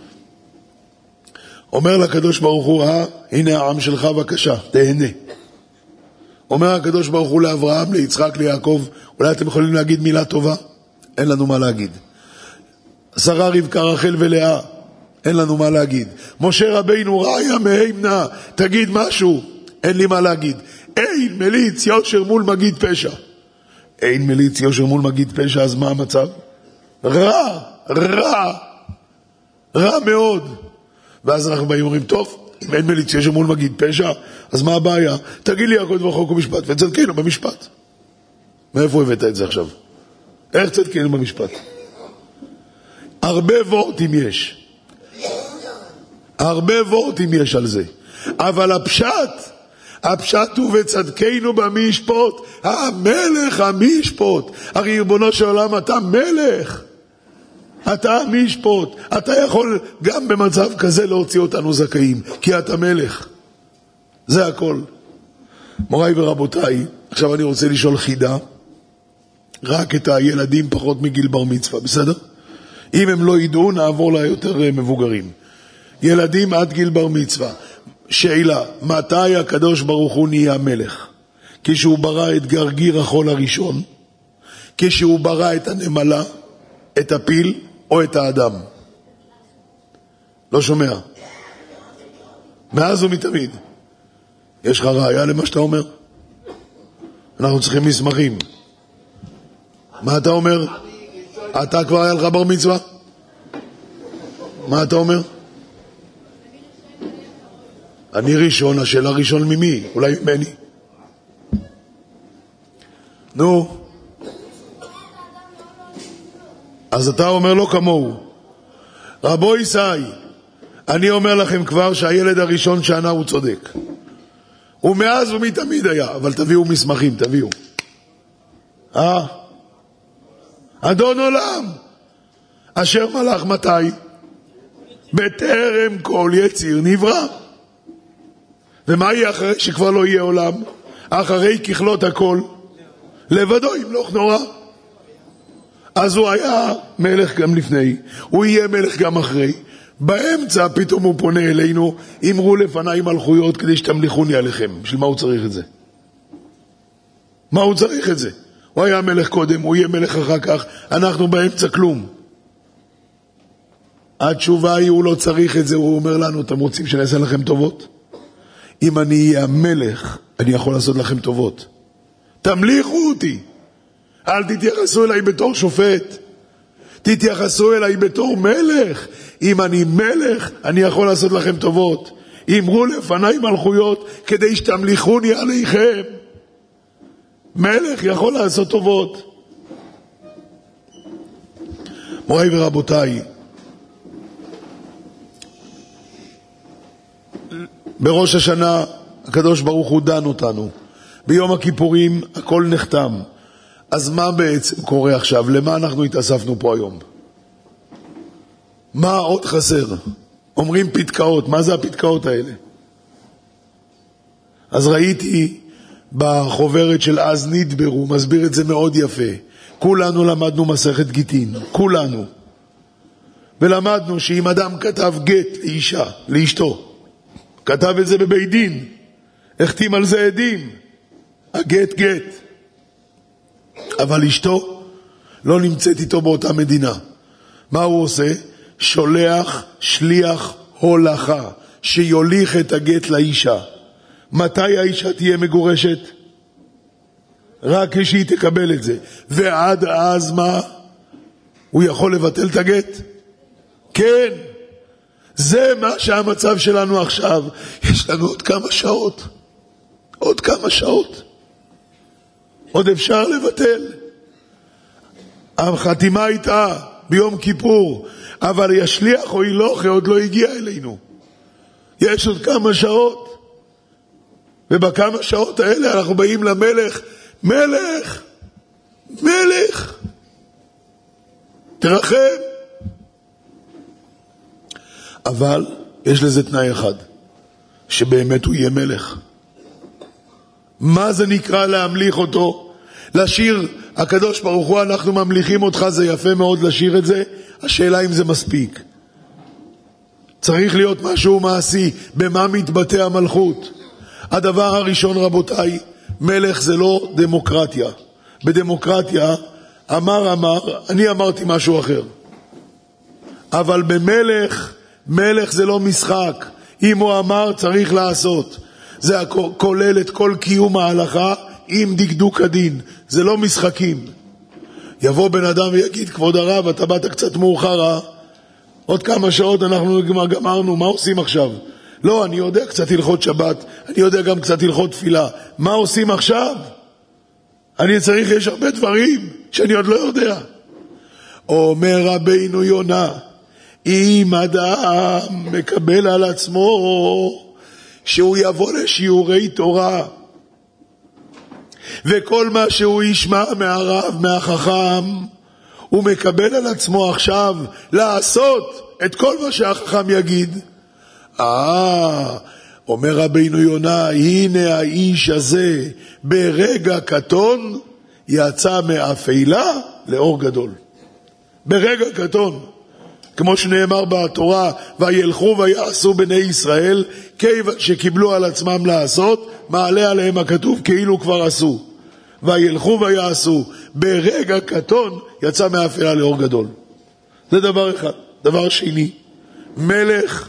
אומר לקדוש ברוך הוא, אה, הנה העם שלך, בבקשה, תהנה. אומר הקדוש ברוך הוא לאברהם, ליצחק, ליעקב, אולי אתם יכולים להגיד מילה טובה? אין לנו מה להגיד. שרה, רבקה, רחל ולאה, אין לנו מה להגיד. משה רבינו, ראיה מהימנה, תגיד משהו, אין לי מה להגיד. אין מליץ יושר מול מגיד פשע. אין מליץ יושר מול מגיד פשע, אז מה המצב? רע, רע, רע מאוד. ואז אנחנו באים אומרים, טוב, אם אין מליץ יושר מול מגיד פשע, אז מה הבעיה? תגיד לי יעקב דבר חוק ומשפט, וצדקנו במשפט. מאיפה הבאת את זה עכשיו? איך צדקנו במשפט? הרבה וורטים יש. הרבה וורטים יש על זה. אבל הפשט, הפשט הוא וצדקנו במשפט, המלך המשפט. הרי ריבונו של עולם, אתה מלך. אתה המשפט. אתה יכול גם במצב כזה להוציא אותנו זכאים, כי אתה מלך. זה הכל. מוריי ורבותיי, עכשיו אני רוצה לשאול חידה, רק את הילדים פחות מגיל בר מצווה, בסדר? אם הם לא ידעו, נעבור ליותר מבוגרים. ילדים עד גיל בר מצווה. שאלה, מתי הקדוש ברוך הוא נהיה מלך? כשהוא ברא את גרגיר החול הראשון, כשהוא ברא את הנמלה, את הפיל או את האדם? לא שומע. מאז ומתמיד. יש לך ראיה למה שאתה אומר? אנחנו צריכים מסמכים. מה אתה אומר? אתה כבר היה לך בר מצווה? מה אתה אומר? אני ראשון, השאלה ראשון ממי? אולי ממני. נו. אז אתה אומר לא כמוהו. רבו ישי, אני אומר לכם כבר שהילד הראשון שענה הוא צודק. ומאז ומתמיד היה, אבל תביאו מסמכים, תביאו. אה? אדון עולם, אשר מלך מתי? בטרם כל יציר נברא. ומה יהיה אחרי שכבר לא יהיה עולם? אחרי ככלות הכל לבדו ימלוך נורא. אז הוא היה מלך גם לפני, הוא יהיה מלך גם אחרי. באמצע פתאום הוא פונה אלינו, אמרו לפניי מלכויות כדי שתמליכוני עליכם. בשביל מה הוא צריך את זה? מה הוא צריך את זה? הוא היה מלך קודם, הוא יהיה מלך אחר כך, אנחנו באמצע כלום. התשובה היא, הוא לא צריך את זה, הוא אומר לנו, אתם רוצים שאני אעשה לכם טובות? אם אני אהיה המלך, אני יכול לעשות לכם טובות. תמליכו אותי. אל תתייחסו אליי בתור שופט. תתייחסו אליי בתור מלך. אם אני מלך, אני יכול לעשות לכם טובות. אמרו לפניי מלכויות, כדי שתמליכוני עליכם. מלך יכול לעשות טובות. מוריי ורבותיי, בראש השנה הקדוש ברוך הוא דן אותנו. ביום הכיפורים הכל נחתם. אז מה בעצם קורה עכשיו? למה אנחנו התאספנו פה היום? מה עוד חסר? אומרים פתקאות. מה זה הפתקאות האלה? אז ראיתי בחוברת של אז נדברו, מסביר את זה מאוד יפה. כולנו למדנו מסכת גיטין, כולנו. ולמדנו שאם אדם כתב גט לאישה, לאשתו, כתב את זה בבית דין, החתים על זה עדים, הגט גט. אבל אשתו לא נמצאת איתו באותה מדינה. מה הוא עושה? שולח שליח הולכה, שיוליך את הגט לאישה. מתי האישה תהיה מגורשת? רק כשהיא תקבל את זה. ועד אז מה? הוא יכול לבטל את הגט? כן. זה מה שהמצב שלנו עכשיו. יש לנו עוד כמה שעות. עוד כמה שעות. עוד אפשר לבטל. החתימה הייתה ביום כיפור, אבל ישליח או הילוך עוד לא הגיע אלינו. יש עוד כמה שעות. ובכמה שעות האלה אנחנו באים למלך, מלך, מלך, תרחם. אבל יש לזה תנאי אחד, שבאמת הוא יהיה מלך. מה זה נקרא להמליך אותו? לשיר הקדוש ברוך הוא אנחנו ממליכים אותך, זה יפה מאוד לשיר את זה. השאלה אם זה מספיק. צריך להיות משהו מעשי. במה מתבטא המלכות? הדבר הראשון רבותיי, מלך זה לא דמוקרטיה. בדמוקרטיה אמר אמר, אני אמרתי משהו אחר. אבל במלך, מלך זה לא משחק. אם הוא אמר צריך לעשות. זה כולל את כל קיום ההלכה עם דקדוק הדין. זה לא משחקים. יבוא בן אדם ויגיד, כבוד הרב, אתה באת קצת מאוחר, עוד כמה שעות אנחנו גמרנו, מה עושים עכשיו? לא, אני יודע קצת הלכות שבת, אני יודע גם קצת הלכות תפילה. מה עושים עכשיו? אני צריך, יש הרבה דברים שאני עוד לא יודע. אומר רבינו יונה, אם אדם מקבל על עצמו שהוא יבוא לשיעורי תורה, וכל מה שהוא ישמע מהרב, מהחכם, הוא מקבל על עצמו עכשיו לעשות את כל מה שהחכם יגיד. אה, אומר רבינו יונה, הנה האיש הזה ברגע קטון יצא מאפלה לאור גדול. ברגע קטון. כמו שנאמר בתורה, וילכו ויעשו בני ישראל, כיוון שקיבלו על עצמם לעשות, מעלה עליהם הכתוב כאילו כבר עשו. וילכו ויעשו, ברגע קטון יצא מאפלה לאור גדול. זה דבר אחד. דבר שני, מלך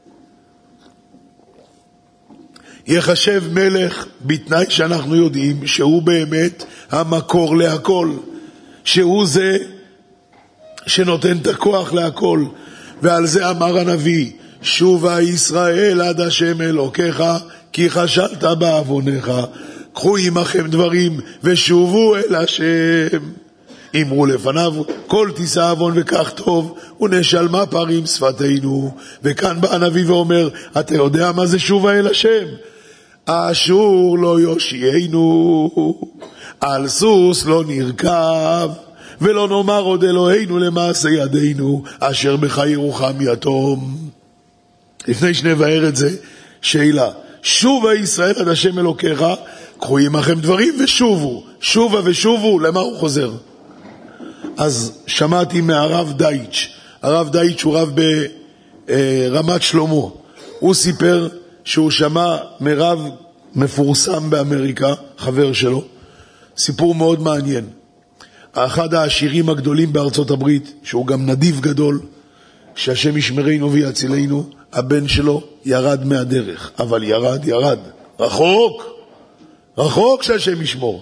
יחשב מלך בתנאי שאנחנו יודעים שהוא באמת המקור להכל, שהוא זה שנותן את הכוח להכל. ועל זה אמר הנביא, שובה ישראל עד השם אלוקיך, כי חשלת בעוונך, קחו עמכם דברים ושובו אל השם. אמרו לפניו, כל תישא עוון וכך טוב, ונשלמה פרים שפתנו. וכאן בא הנביא ואומר, אתה יודע מה זה שובה אל השם? אשור לא יושיענו, על סוס לא נרכב, ולא נאמר עוד אלוהינו למעשה ידינו, אשר בך ירוחם יתום. לפני שנבהר את זה, שאלה, שובה ישראל עד השם אלוקיך, קחו עמכם דברים ושובו. שובה ושובו, למה הוא חוזר? אז שמעתי מהרב דייץ', הרב דייץ' הוא רב ברמת שלמה, הוא סיפר שהוא שמע מרב מפורסם באמריקה, חבר שלו, סיפור מאוד מעניין. אחד העשירים הגדולים בארצות הברית, שהוא גם נדיב גדול, שהשם ישמרנו ויצילנו, הבן שלו ירד מהדרך, אבל ירד, ירד, רחוק, רחוק שהשם ישמור.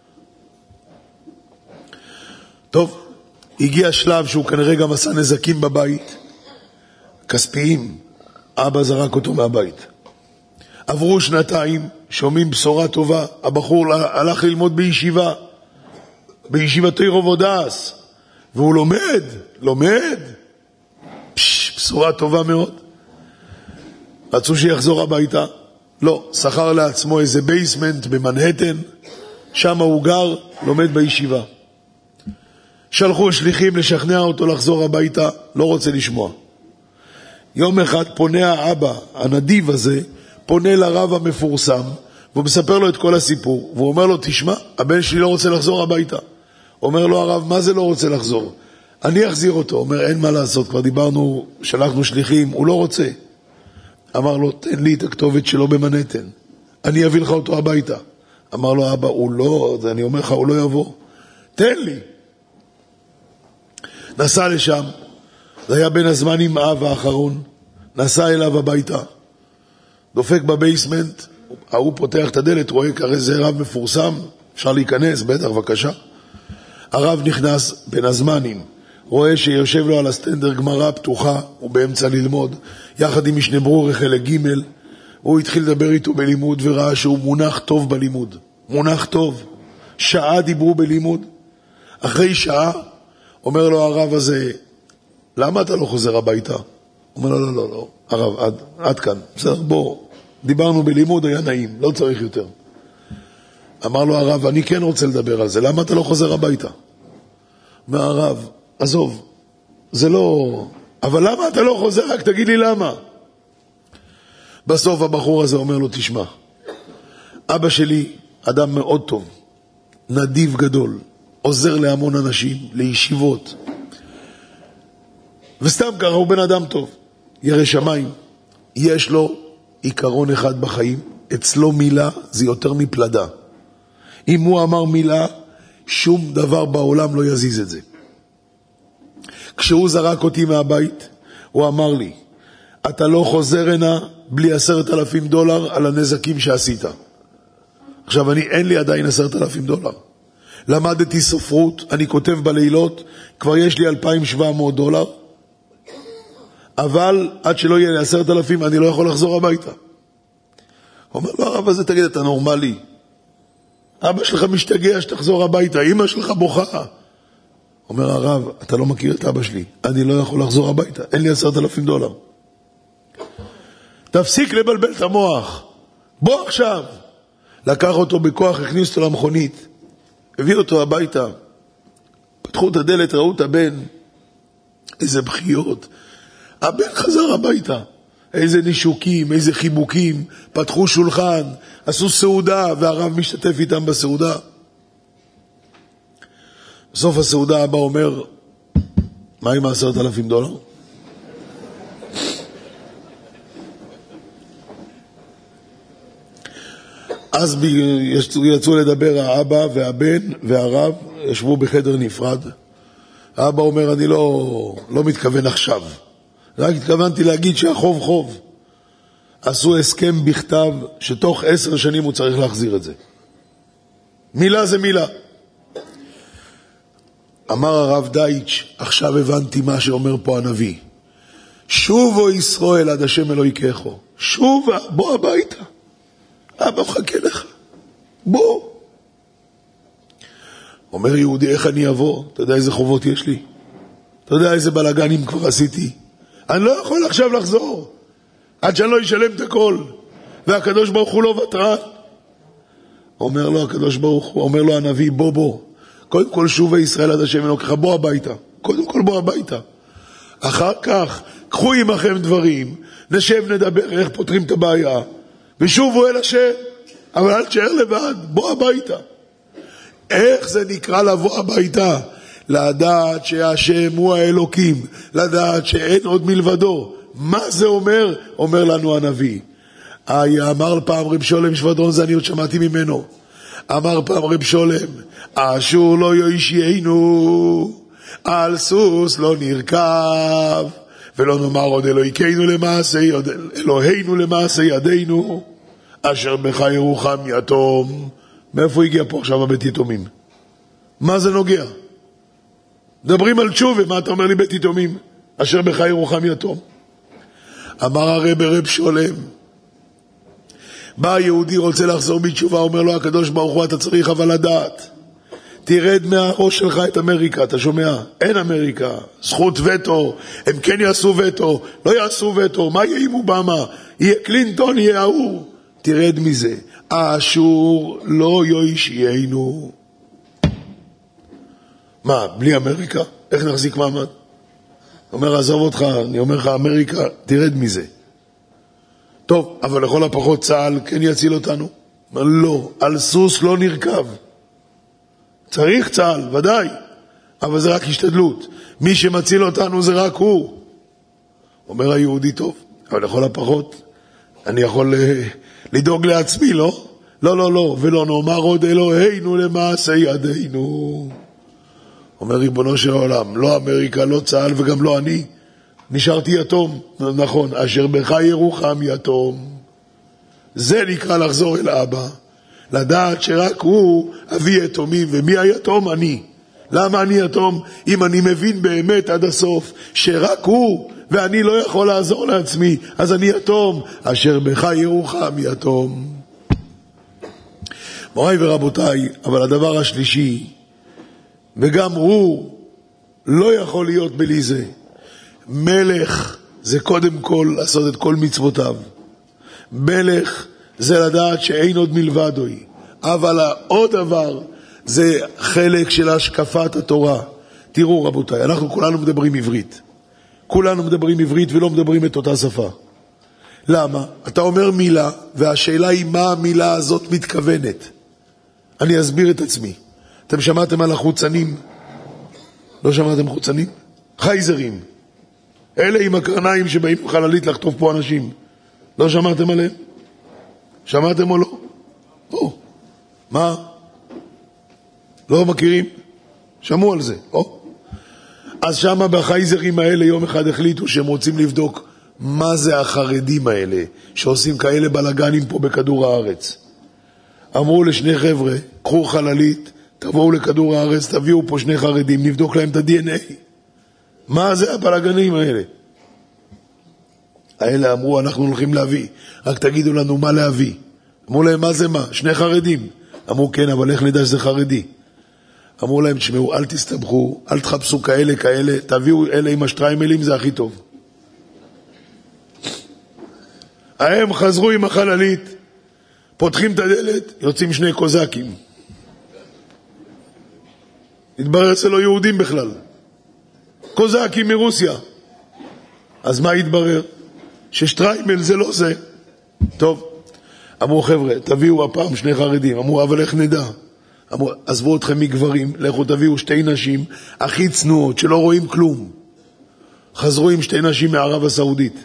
טוב, הגיע שלב שהוא כנראה גם עשה נזקים בבית, כספיים, אבא זרק אותו מהבית. עברו שנתיים, שומעים בשורה טובה, הבחור הלך ללמוד בישיבה, בישיבתי רובודס, והוא לומד, לומד, פש, בשורה טובה מאוד. רצו שיחזור הביתה, לא, שכר לעצמו איזה בייסמנט במנהטן, שם הוא גר, לומד בישיבה. שלחו שליחים לשכנע אותו לחזור הביתה, לא רוצה לשמוע. יום אחד פונה האבא, הנדיב הזה, פונה לרב המפורסם, והוא מספר לו את כל הסיפור, והוא אומר לו, תשמע, הבן שלי לא רוצה לחזור הביתה. אומר לו הרב, מה זה לא רוצה לחזור? אני אחזיר אותו. אומר, אין מה לעשות, כבר דיברנו, שלחנו שליחים, הוא לא רוצה. אמר לו, תן לי את הכתובת שלו במנהטן, אני אביא לך אותו הביתה. אמר לו, אבא, הוא לא, אני אומר לך, הוא לא יבוא. תן לי. נסע לשם, זה היה בין הזמנים אב האחרון, נסע אליו הביתה, דופק בבייסמנט, ההוא פותח את הדלת, רואה כרי זה רב מפורסם, אפשר להיכנס, בטח, בבקשה. הרב נכנס בין הזמנים, רואה שיושב לו על הסטנדר גמרא פתוחה, הוא באמצע ללמוד, יחד עם משנה ברור חלק ג', הוא התחיל לדבר איתו בלימוד וראה שהוא מונח טוב בלימוד, מונח טוב, שעה דיברו בלימוד, אחרי שעה, אומר לו הרב הזה, למה אתה לא חוזר הביתה? אומר לו, לא, לא, לא, הרב, עד, עד כאן, בסדר, בוא, דיברנו בלימוד, היה נעים, לא צריך יותר. אמר לו הרב, אני כן רוצה לדבר על זה, למה אתה לא חוזר הביתה? אומר הרב, עזוב, זה לא, אבל למה אתה לא חוזר? רק תגיד לי למה. בסוף הבחור הזה אומר לו, תשמע, אבא שלי אדם מאוד טוב, נדיב גדול, עוזר להמון אנשים, לישיבות, וסתם ככה הוא בן אדם טוב, ירא שמיים. יש לו עיקרון אחד בחיים, אצלו מילה זה יותר מפלדה. אם הוא אמר מילה, שום דבר בעולם לא יזיז את זה. כשהוא זרק אותי מהבית, הוא אמר לי, אתה לא חוזר הנה בלי עשרת אלפים דולר על הנזקים שעשית. עכשיו אני, אין לי עדיין עשרת אלפים דולר. למדתי ספרות, אני כותב בלילות, כבר יש לי אלפיים ושבע מאות דולר, אבל עד שלא יהיה לי עשרת אלפים, אני לא יכול לחזור הביתה. הוא אומר, לא הרב הזה, תגיד, אתה נורמלי. אבא שלך משתגע שתחזור הביתה, אמא שלך בוכה. אומר הרב, אתה לא מכיר את אבא שלי, אני לא יכול לחזור הביתה, אין לי עשרת אלפים דולר. תפסיק לבלבל את המוח, בוא עכשיו. לקח אותו בכוח, הכניס אותו למכונית, הביא אותו הביתה, פתחו את הדלת, ראו את הבן, איזה בחיות. הבן חזר הביתה, איזה נישוקים, איזה חיבוקים, פתחו שולחן, עשו סעודה, והרב משתתף איתם בסעודה. בסוף הסעודה הבא אומר, מה עם עשרת אלפים דולר? אז יצאו לדבר האבא והבן והרב, ישבו בחדר נפרד. האבא אומר, אני לא, לא מתכוון עכשיו. רק התכוונתי להגיד שהחוב חוב. עשו הסכם בכתב שתוך עשר שנים הוא צריך להחזיר את זה. מילה זה מילה. אמר הרב דייץ', עכשיו הבנתי מה שאומר פה הנביא. שובו ישראל עד השם אלוהיכם. שובה, בוא הביתה. אבא מחכה לך. בוא. אומר יהודי, איך אני אבוא? אתה יודע איזה חובות יש לי? אתה יודע איזה בלגנים כבר עשיתי? אני לא יכול עכשיו לחזור. עד שאני לא אשלם את הכל. והקדוש ברוך הוא לא ותרן. אומר לו הקדוש ברוך הוא, אומר לו הנביא, בוא בוא. קודם כל שובה ישראל עד השם אלוהיכם, בוא הביתה. קודם כל בוא הביתה. אחר כך, קחו עמכם דברים, נשב נדבר איך פותרים את הבעיה, ושובו אל השם, אבל אל תשאר לבד, בוא הביתה. איך זה נקרא לבוא הביתה? לדעת שהשם הוא האלוקים, לדעת שאין עוד מלבדו. מה זה אומר? אומר לנו הנביא. אמר פעם רב שולם שבדרון, זה אני עוד שמעתי ממנו. אמר פעם רב שולם, אשור לא יושיענו, על סוס לא נרכב, ולא נאמר עוד אלוהינו למעשה, אלוהינו למעשה ידינו, אשר בך ירוחם יתום. מאיפה הגיע פה עכשיו הבית יתומים? מה זה נוגע? מדברים על תשובה, מה אתה אומר לי בית יתומים? אשר בך ירוחם יתום. אמר הרב רב שולם, בא היהודי רוצה לחזור בתשובה, אומר לו הקדוש ברוך הוא, אתה צריך אבל לדעת, תרד מהראש שלך את אמריקה, אתה שומע? אין אמריקה, זכות וטו, הם כן יעשו וטו, לא יעשו וטו, מה יהיה עם אובמה? יהיה קלינטון, יהיה האור. תרד מזה, האשור לא יושיענו. מה, בלי אמריקה? איך נחזיק מעמד? אומר, עזוב אותך, אני אומר לך, אמריקה, תרד מזה. טוב, אבל לכל הפחות צה"ל כן יציל אותנו? אומר, לא, על סוס לא נרכב. צריך צה"ל, ודאי, אבל זה רק השתדלות. מי שמציל אותנו זה רק הוא. אומר היהודי, טוב, אבל לכל הפחות אני יכול לדאוג לעצמי, לא? לא, לא, לא, ולא נאמר עוד אלוהינו למעשה ידינו. אומר ריבונו של העולם, לא אמריקה, לא צה"ל וגם לא אני, נשארתי יתום. נכון, אשר בך ירוחם יתום. זה נקרא לחזור אל אבא, לדעת שרק הוא אבי יתומים, ומי היתום? אני. למה אני יתום? אם אני מבין באמת עד הסוף שרק הוא ואני לא יכול לעזור לעצמי, אז אני יתום. אשר בך ירוחם יתום. מוריי ורבותיי, אבל הדבר השלישי, וגם הוא לא יכול להיות בלי זה, מלך זה קודם כל לעשות את כל מצוותיו. מלך זה לדעת שאין עוד מלבדוי. אבל עוד דבר זה חלק של השקפת התורה. תראו רבותיי, אנחנו כולנו מדברים עברית. כולנו מדברים עברית ולא מדברים את אותה שפה. למה? אתה אומר מילה, והשאלה היא מה המילה הזאת מתכוונת. אני אסביר את עצמי. אתם שמעתם על החוצנים? לא שמעתם חוצנים? חייזרים. אלה עם הקרניים שבאים חללית לחטוף פה אנשים. לא שמעתם עליהם? שמעתם או לא? או. מה? לא מכירים? שמעו על זה. או. אז שמה בחייזרים האלה יום אחד החליטו שהם רוצים לבדוק מה זה החרדים האלה שעושים כאלה בלגנים פה בכדור הארץ. אמרו לשני חבר'ה, קחו חללית, תבואו לכדור הארץ, תביאו פה שני חרדים, נבדוק להם את ה-די אן איי. מה זה הבלגנים האלה? האלה אמרו, אנחנו הולכים להביא, רק תגידו לנו מה להביא. אמרו להם, מה זה מה? שני חרדים. אמרו, כן, אבל איך נדע שזה חרדי? אמרו להם, תשמעו, אל תסתבכו, אל תחפשו כאלה כאלה, תביאו אלה עם השטריימלים, זה הכי טוב. הם חזרו עם החללית, פותחים את הדלת, יוצאים שני קוזקים. התברר אצל לא יהודים בכלל. קוזקים מרוסיה. אז מה התברר? ששטריימל זה לא זה. טוב, אמרו חבר'ה, תביאו הפעם שני חרדים. אמרו, אבל איך נדע? אמרו, עזבו אתכם מגברים, לכו תביאו שתי נשים הכי צנועות, שלא רואים כלום. חזרו עם שתי נשים מערב הסעודית.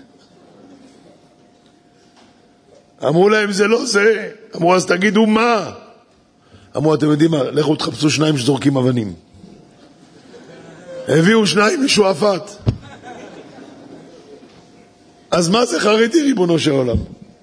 אמרו להם, זה לא זה. אמרו, אז תגידו מה? אמרו, אתם יודעים מה? לכו תחפשו שניים שזורקים אבנים. הביאו שניים משועפת. אז מה זה חרדי, ריבונו של עולם?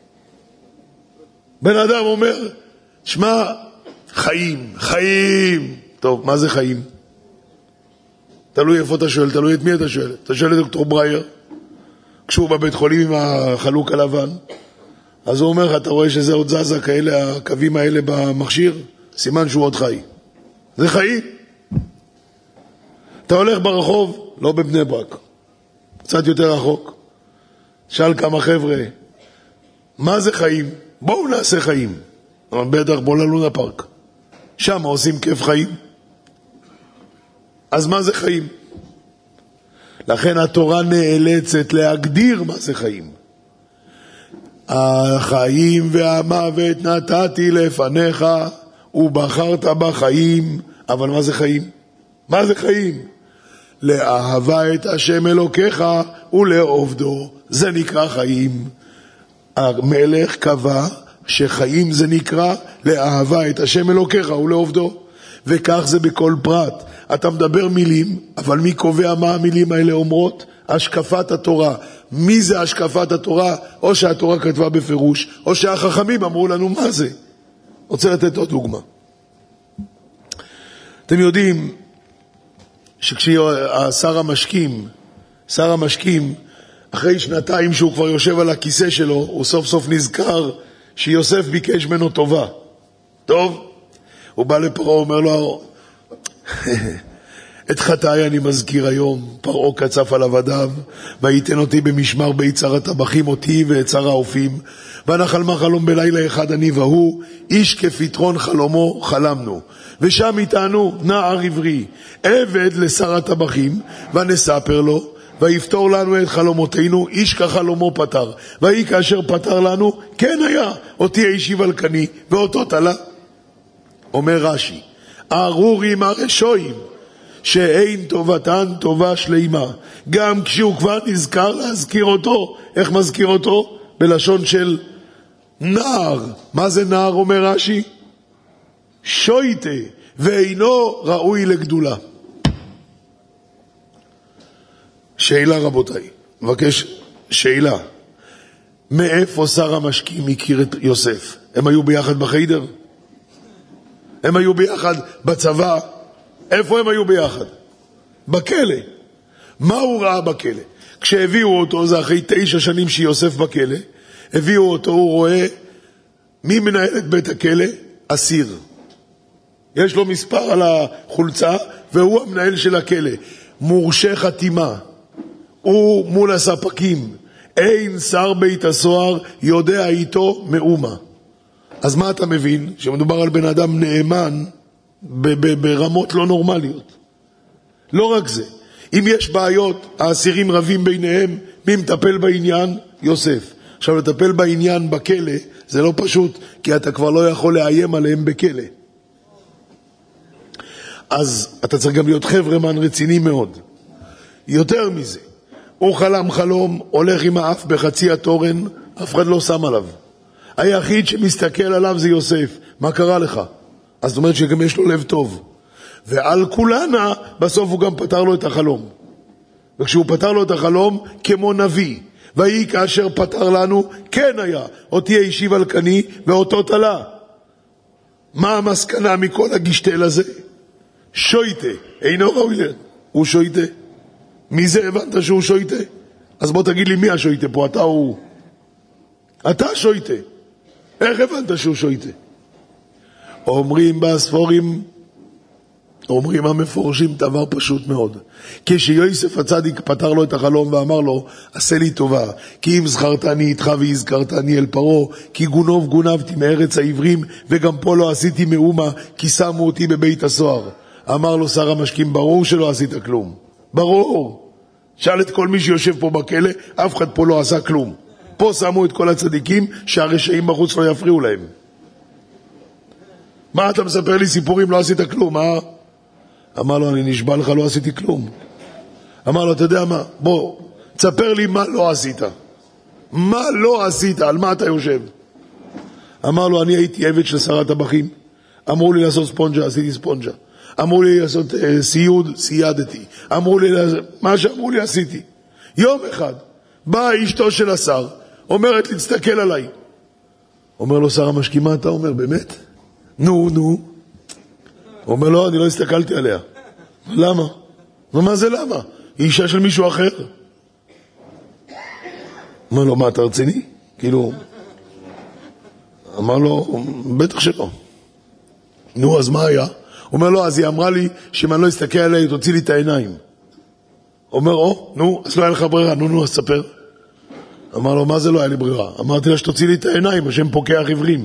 בן אדם אומר, שמע, חיים, חיים. טוב, מה זה חיים? תלוי איפה אתה שואל, תלוי את מי אתה שואל. אתה שואל את דוקטור ברייר, כשהוא בבית חולים עם החלוק הלבן, אז הוא אומר, אתה רואה שזה עוד זזה כאלה, הקווים האלה במכשיר, סימן שהוא עוד חי. זה חיים. אתה הולך ברחוב, לא בבני ברק, קצת יותר רחוק, שאל כמה חבר'ה, מה זה חיים? בואו נעשה חיים. אבל בטח בוא ללונה פארק. שם עושים כיף חיים. אז מה זה חיים? לכן התורה נאלצת להגדיר מה זה חיים. החיים והמוות נתתי לפניך, ובחרת בחיים. אבל מה זה חיים? מה זה חיים? לאהבה את השם אלוקיך ולעובדו. זה נקרא חיים. המלך קבע שחיים זה נקרא לאהבה את השם אלוקיך ולעובדו. וכך זה בכל פרט. אתה מדבר מילים, אבל מי קובע מה המילים האלה אומרות? השקפת התורה. מי זה השקפת התורה? או שהתורה כתבה בפירוש, או שהחכמים אמרו לנו מה זה. רוצה לתת עוד דוגמה. אתם יודעים שכשהשר המשקים, שר המשקים, אחרי שנתיים שהוא כבר יושב על הכיסא שלו, הוא סוף סוף נזכר שיוסף ביקש ממנו טובה. טוב? הוא בא לפרעה, אומר לו, את חטאי אני מזכיר היום, פרעה קצף על עבדיו, ויתן אותי במשמר בית שר הטבחים אותי ואת שר האופים, ונחל מה חלום בלילה אחד אני והוא, איש כפתרון חלומו חלמנו. ושם איתנו נער עברי, עבד לשר הטבחים, ונספר לו, ויפתור לנו את חלומותינו, איש כחלומו פתר. והיא כאשר פתר לנו, כן היה, אותי הישיב על קני, ואותו תלה. אומר רש"י, ארורים הרשועים, שאין טובתן טובה שלימה. גם כשהוא כבר נזכר להזכיר אותו, איך מזכיר אותו? בלשון של נער. מה זה נער, אומר רש"י? שויטה, ואינו ראוי לגדולה. שאלה רבותיי, מבקש שאלה. מאיפה שר המשקים הכיר את יוסף? הם היו ביחד בחיידר? הם היו ביחד בצבא? איפה הם היו ביחד? בכלא. מה הוא ראה בכלא? כשהביאו אותו, זה אחרי תשע שנים שיוסף בכלא, הביאו אותו, הוא רואה מי מנהל את בית הכלא? אסיר. יש לו מספר על החולצה, והוא המנהל של הכלא. מורשה חתימה. הוא מול הספקים. אין שר בית הסוהר יודע איתו מאומה. אז מה אתה מבין? שמדובר על בן אדם נאמן ברמות לא נורמליות. לא רק זה. אם יש בעיות, האסירים רבים ביניהם, מי מטפל בעניין? יוסף. עכשיו, לטפל בעניין בכלא, זה לא פשוט, כי אתה כבר לא יכול לאיים עליהם בכלא. אז אתה צריך גם להיות חברמן רציני מאוד. יותר מזה, הוא חלם חלום, הולך עם האף בחצי התורן, אף אחד לא שם עליו. היחיד שמסתכל עליו זה יוסף. מה קרה לך? אז זאת אומרת שגם יש לו לב טוב. ועל כולנה, בסוף הוא גם פתר לו את החלום. וכשהוא פתר לו את החלום, כמו נביא, והיא כאשר פתר לנו, כן היה, אותי הישיב על קני, ואותו תלה. מה המסקנה מכל הגשתל הזה? שויטה, אינו ראוי לה. הוא שויטה. מי זה הבנת שהוא שויטה? אז בוא תגיד לי מי השויטה פה, אתה הוא. אתה שויטה. איך הבנת שהוא שויטה? אומרים בספורים, אומרים המפורשים דבר פשוט מאוד. כשיוסף הצדיק פתר לו את החלום ואמר לו, עשה לי טובה, כי אם זכרתני איתך והזכרתני אל פרעה, כי גונוב גונבתי מארץ העברים, וגם פה לא עשיתי מאומה, כי שמו אותי בבית הסוהר. אמר לו שר המשקים, ברור שלא עשית כלום. ברור. שאל את כל מי שיושב פה בכלא, אף אחד פה לא עשה כלום. פה שמו את כל הצדיקים שהרשעים בחוץ לא יפריעו להם. מה אתה מספר לי סיפורים, לא עשית כלום, מה? אמר לו, אני נשבע לך, לא עשיתי כלום. אמר לו, אתה יודע מה? בוא, תספר לי מה לא עשית. מה לא עשית? על מה אתה יושב? אמר לו, אני הייתי עבד של שר הטבחים. אמרו לי לעשות ספונג'ה, עשיתי ספונג'ה. אמרו לי לעשות אה, סיוד, סיידתי. אמרו לי, מה שאמרו לי עשיתי. יום אחד, באה אשתו של השר, אומרת לי, תסתכל עליי. אומר לו שר המשקים, מה אתה אומר, באמת? נו, נו. הוא אומר לו, אני לא הסתכלתי עליה. למה? ומה זה למה? היא אישה של מישהו אחר. אומר לו, מה, אתה רציני? כאילו, אמר לו, בטח שלא. נו, אז מה היה? הוא אומר לו, אז היא אמרה לי, שאם אני לא אסתכל עליה, היא תוציא לי את העיניים. אומר, או, נו, אז לא היה לך ברירה, נו, נו, אז תספר. אמר לו, מה זה לא היה לי ברירה? אמרתי לה שתוציא לי את העיניים, השם פוקח עברים.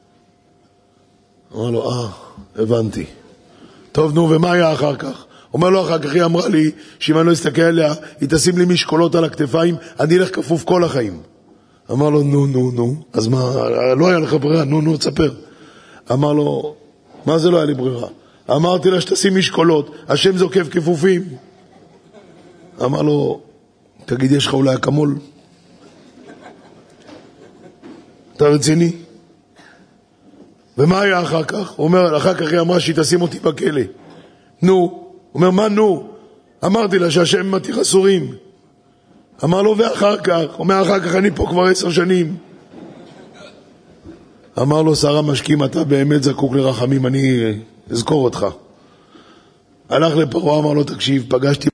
אמר לו, אה, הבנתי. טוב, נו, ומה היה אחר כך? אומר לו, אחר כך היא אמרה לי, שאם אני לא אסתכל עליה, היא תשים לי משקולות על הכתפיים, אני אלך כפוף כל החיים. אמר לו, נו, נו, נו, אז מה, לא היה לך ברירה, נו, נו, תספר. אמר לו, מה זה לא היה לי ברירה? אמרתי לה שתשים משקולות, השם זוקף כפופים. אמר לו, תגיד, יש לך אולי אקמול? אתה רציני? ומה היה אחר כך? הוא אומר, אחר כך היא אמרה שהיא תשים אותי בכלא. נו. הוא אומר, מה נו? אמרתי לה שהשם מתיר אסורים. אמר לו, ואחר כך? אומר, אחר כך אני פה כבר עשר שנים. אמר לו, שר המשקים, אתה באמת זקוק לרחמים, אני אזכור אותך. הלך לפרעה, אמר לו, תקשיב, פגשתי